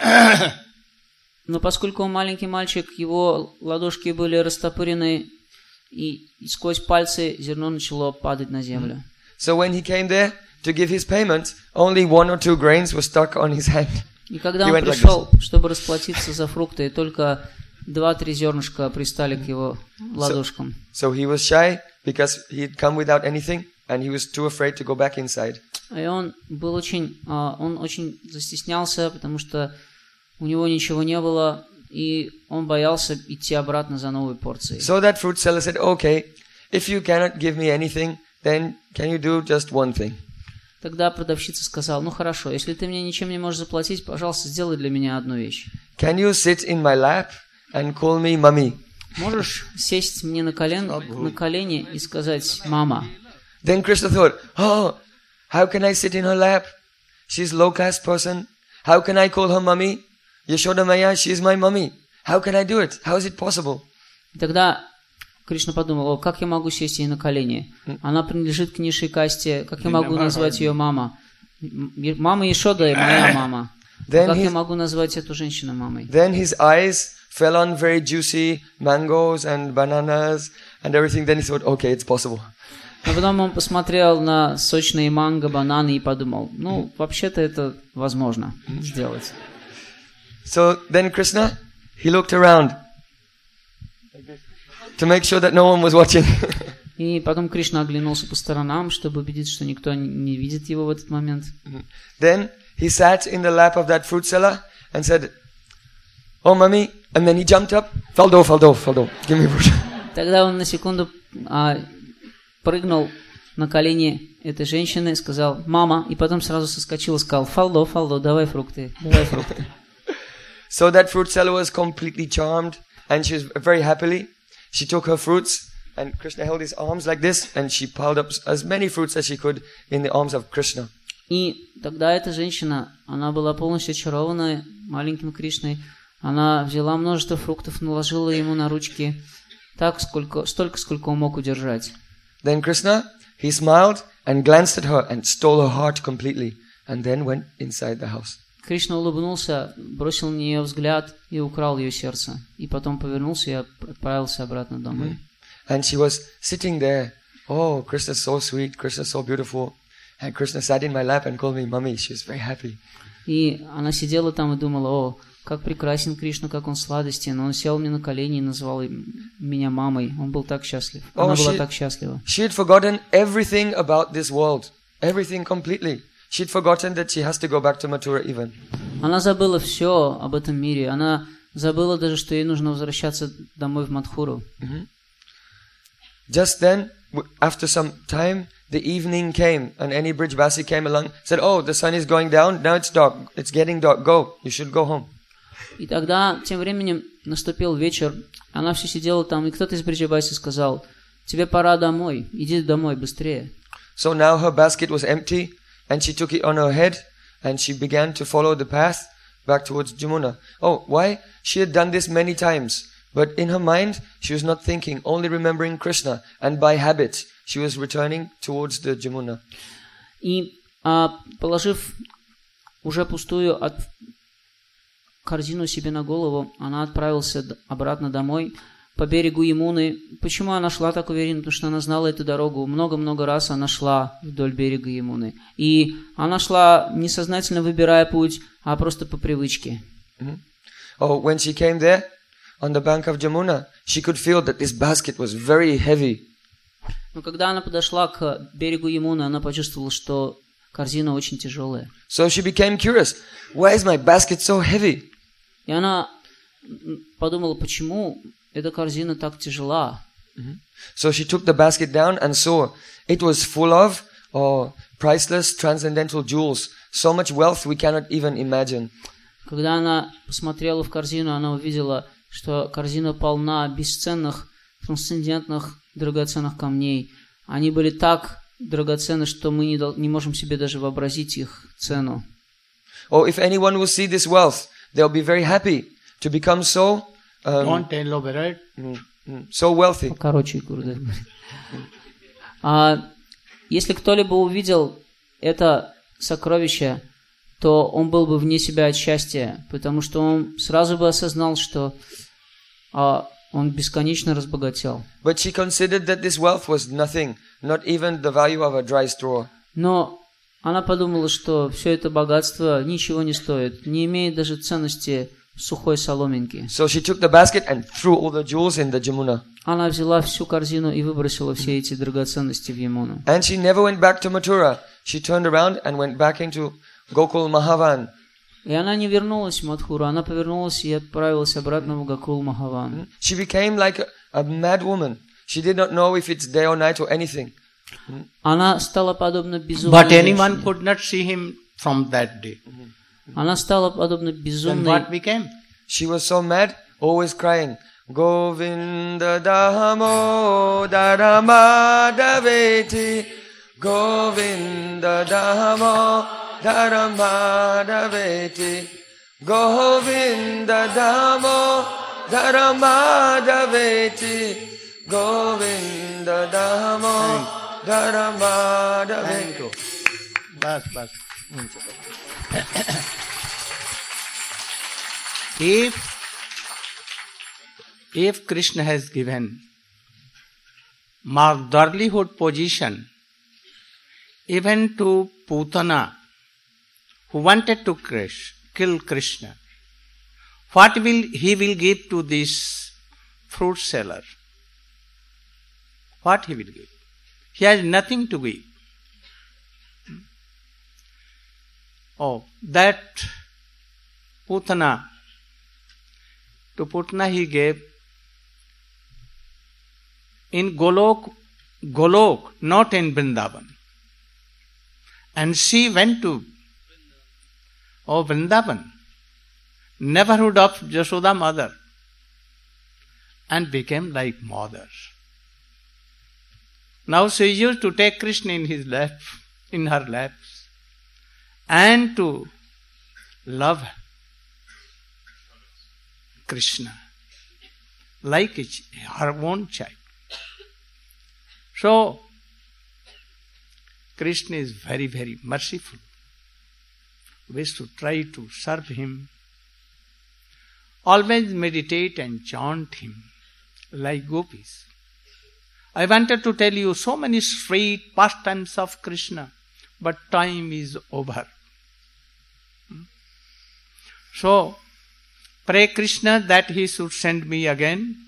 но поскольку он маленький мальчик, его ладошки были растопырены, и, и сквозь пальцы зерно начало падать на землю. So when he came there to give his payment, only one or two grains were stuck on his hand. И когда он пришел, чтобы расплатиться за фрукты, только два-три зернышка пристали к его ладошкам. So, so he was shy because he had come without anything, and he was too afraid to go back inside. И он был очень, он очень застеснялся, потому что у него ничего не было, и он боялся идти обратно за новой порцией. So that fruit seller said, "Okay, if you cannot give me anything, then can you do just one thing?" Тогда продавщица сказала, ну хорошо, если ты мне ничем не можешь заплатить, пожалуйста, сделай для меня одну вещь. Can you sit in my lap and call me mommy? Можешь сесть мне на колен, на колени и сказать «мама». Then Krishna thought, oh, how can I sit in her lap? She's a low-caste person. How can I call her mommy? Yashoda Maya, she is my mommy. How can I do it? How is it possible? И тогда Кришна подумал, о, как я могу сесть ей на колени? Она принадлежит к низшей касте, как я могу назвать ее мама? Мама Яшода – моя мама. Then как his, я могу назвать эту женщину мамой? Then his eyes fell on very juicy mangoes and bananas and everything. Then he thought, okay, it's possible. А потом он посмотрел на сочные манго, бананы и подумал, ну, вообще-то это возможно сделать. So then Krishna, he looked around to make sure that no one was watching. И потом Кришна оглянулся по сторонам, чтобы убедиться, что никто не видит его в этот момент. Then he sat in the lap of that fruit seller and said, "Oh, mommy!" And then he jumped up, "Faldo, faldo, faldo, give me fruit." Тогда он на секунду а, прыгнул на колени этой женщины, сказал «мама», и потом сразу соскочил и сказал «фалдо, фалдо, давай фрукты, давай фрукты». So that fruit seller was completely charmed, and she was very happily. She took her fruits, and Krishna held his arms like this, and she piled up as many fruits as she could in the arms of Krishna. И тогда эта женщина, она была полностью очарована маленьким Кришной. Она взяла множество фруктов, наложила ему на ручки так, сколько, столько, сколько он мог удержать. Then Krishna, he smiled and glanced at her and stole her heart completely, and then went inside the house. Кришна улыбнулся, бросил на нее взгляд и украл ее сердце. И потом повернулся и отправился обратно домой. And she was sitting there. Oh, Krishna's so sweet, Krishna's so beautiful. And Krishna sat in my lap and called me mommy. She was very happy. И она сидела там и думала, о, как прекрасен Кришна, как он сладостен. Он сел мне на колени и назвал меня мамой. Он был так счастлив. Она oh, была she, так счастлива. She had forgotten everything about this world. Everything completely. She'd forgotten that she has to go back to Mathura even. Она забыла все об этом мире. Она забыла даже, что ей нужно возвращаться домой в Мадхуру. Mm-hmm. Just then, after some time, the evening came, and any Brijbasi came along, said, "Oh, the sun is going down. Now it's dark. It's getting dark. Go. You should go home." И тогда, тем временем, наступил вечер. Она все сидела там, и кто-то из Бриджабаси сказал, тебе пора домой. Иди домой быстрее. So now her basket was empty. And she took it on her head, and she began to follow the path back towards Jamuna. Oh, why? She had done this many times, but in her mind, she was not thinking, only remembering Krishna, and by habit, she was returning towards the Jamuna. И а, положив уже пустую от... корзину себе на голову, она отправилась обратно домой по берегу Ямуны. Почему она шла так уверенно? Потому что она знала эту дорогу. Много-много раз она шла вдоль берега Ямуны. И она шла несознательно выбирая путь, а просто по привычке. Mm-hmm. Oh, when she came there, on the bank of Jamuna, she could feel that this basket was very heavy. Но когда она подошла к берегу Ямуны, она почувствовала, что корзина очень тяжелая. So she became curious. Why is my basket so heavy? И она подумала, почему эта корзина так тяжела. So she took the basket down and saw it was full of oh, priceless transcendental jewels. So much wealth we cannot even imagine. Когда она посмотрела в корзину, она увидела, что корзина полна бесценных, трансцендентных, драгоценных камней. Они были так драгоценны, что мы не, не можем себе даже вообразить их цену. Or if anyone will see this wealth, they'll be very happy to become so um, Don't elaborate. mm, mm, so wealthy. Короче, курда. А если кто-либо увидел это сокровище, то он был бы вне себя от счастья, потому что он сразу бы осознал, что а, он бесконечно разбогател. But she considered that this wealth was nothing, not even the value of a dry straw. Но она подумала, что все это богатство ничего не стоит, не имеет даже ценности сухой соломинки. So she took the basket and threw all the jewels in the Jamuna. Она взяла всю корзину и выбросила все эти драгоценности в Ямуну. And she never went back to Mathura. She turned around and went back into Gokul Mahavan. И она не вернулась в Мадхуру, она повернулась и отправилась обратно в Гокул Махаван. She became like a, a mad woman. She did not know if it's day or night or anything. Она стала подобна безумной But anyone женщине. could not see him from that day. Она стала подобна Then безумной. what became? She was so mad, always crying, Govinda Damo Dharamadaveti, Govinda Damo Dharamadaveti, Govinda Damo Dharamadaveti, Govinda Damo Dharamadaveti. Bas, bas. If, if Krishna has given motherlyhood position even to Putana, who wanted to Krish, kill Krishna, what will he will give to this fruit seller? What he will give? He has nothing to give. Oh, that Putana, to Putana he gave in Golok, Golok, not in Vrindavan. And she went to oh Vrindavan, neighborhood of Jashoda mother, and became like mother. Now she used to take Krishna in his lap, in her laps, and to love Krishna like her own child. So, Krishna is very, very merciful. We should try to serve him. Always meditate and chant him like gopis. I wanted to tell you so many sweet pastimes of Krishna, but time is over. So, pray Krishna that he should send me again,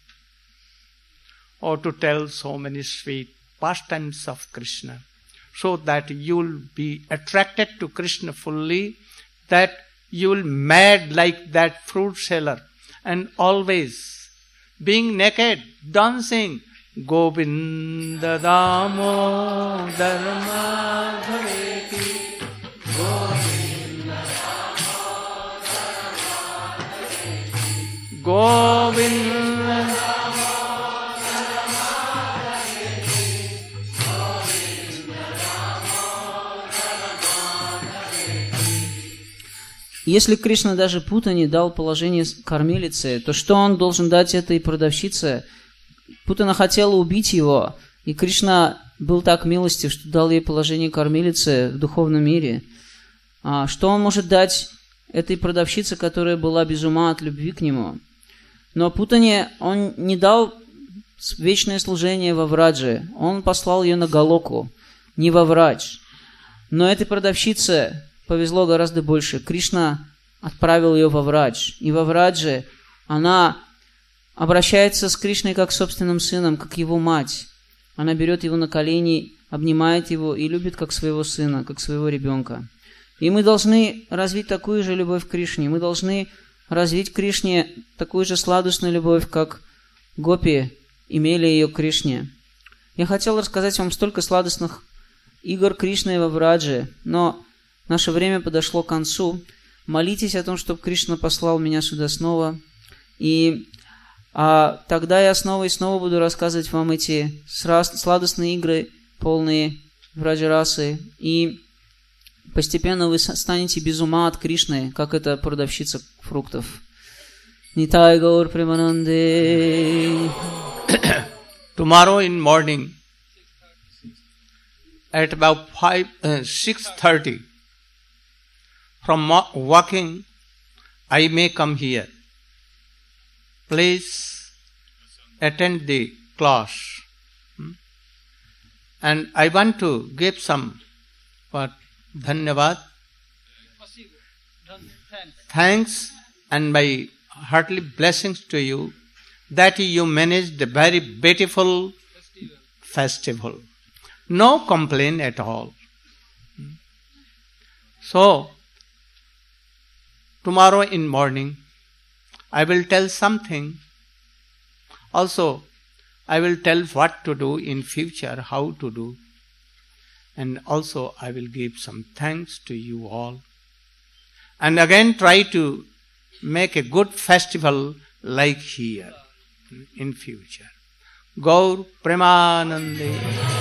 or to tell so many sweet pastimes of Krishna, so that you will be attracted to Krishna fully, that you will mad like that fruit seller, and always being naked, dancing, Govinda Damo Dharma Bhaveti, Govinda Damo Dharma Bhaveti, Govinda Damo Dharma Bhaveti, Govinda Damo Dharma Bhaveti. Если Кришна даже Путане дал положение кормилицы, то что он должен дать этой продавщице? Путана хотела убить его, и Кришна был так милостив, что дал ей положение кормилицы в духовном мире. А что он может дать этой продавщице, которая была без ума от любви к нему? Но Путане он не дал вечное служение во Врадже, он послал ее на Галоку, не во Врадж. Но этой продавщице повезло гораздо больше. Кришна отправил ее во Врадж, и во Врадже она обращается с Кришной как с собственным сыном, как его мать. Она берет его на колени, обнимает его и любит как своего сына, как своего ребенка. И мы должны развить такую же любовь к Кришне. Мы должны развить к Кришне такую же сладостную любовь, как гопи имели ее к Кришне. Я хотел рассказать вам столько сладостных игр Кришны во Врадже, но наше время подошло к концу. Молитесь о том, чтобы Кришна послал меня сюда снова. И а, тогда я снова и снова буду рассказывать вам эти сладостные игры, полные враджа-расы. И постепенно вы станете без ума от Кришны, как эта продавщица фруктов. Нитай Гаур Премананде. Tomorrow in morning, at about five, uh, six thirty, from mo- walking, I may come here. Please attend the class. Hmm? And I want to give some what dhanyavad, thanks, and my heartily blessings to you that you managed a very beautiful festival. No complaint at all. So, tomorrow in morning, I will tell something. Also, I will tell what to do in future, how to do. And also, I will give some thanks to you all. And again, try to make a good festival like here in future. Gaur Premanande.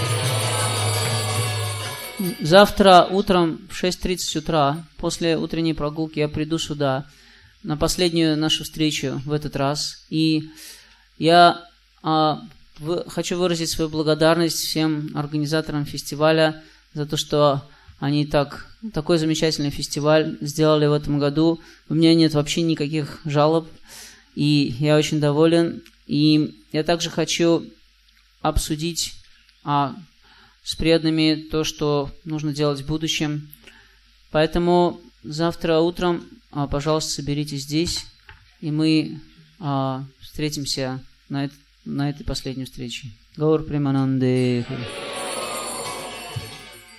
Завтра утром в шесть тридцать утра, после утренней прогулки, я приду сюда на последнюю нашу встречу в этот раз. И я а, в, хочу выразить свою благодарность всем организаторам фестиваля за то, что они так, такой замечательный фестиваль сделали в этом году. У меня нет вообще никаких жалоб, и я очень доволен. И я также хочу обсудить а, с преданными то, что нужно делать в будущем. Поэтому завтра утром, а, пожалуйста, соберитесь здесь, и мы а, встретимся на, это, на этой последней встрече. Гаур Премананде.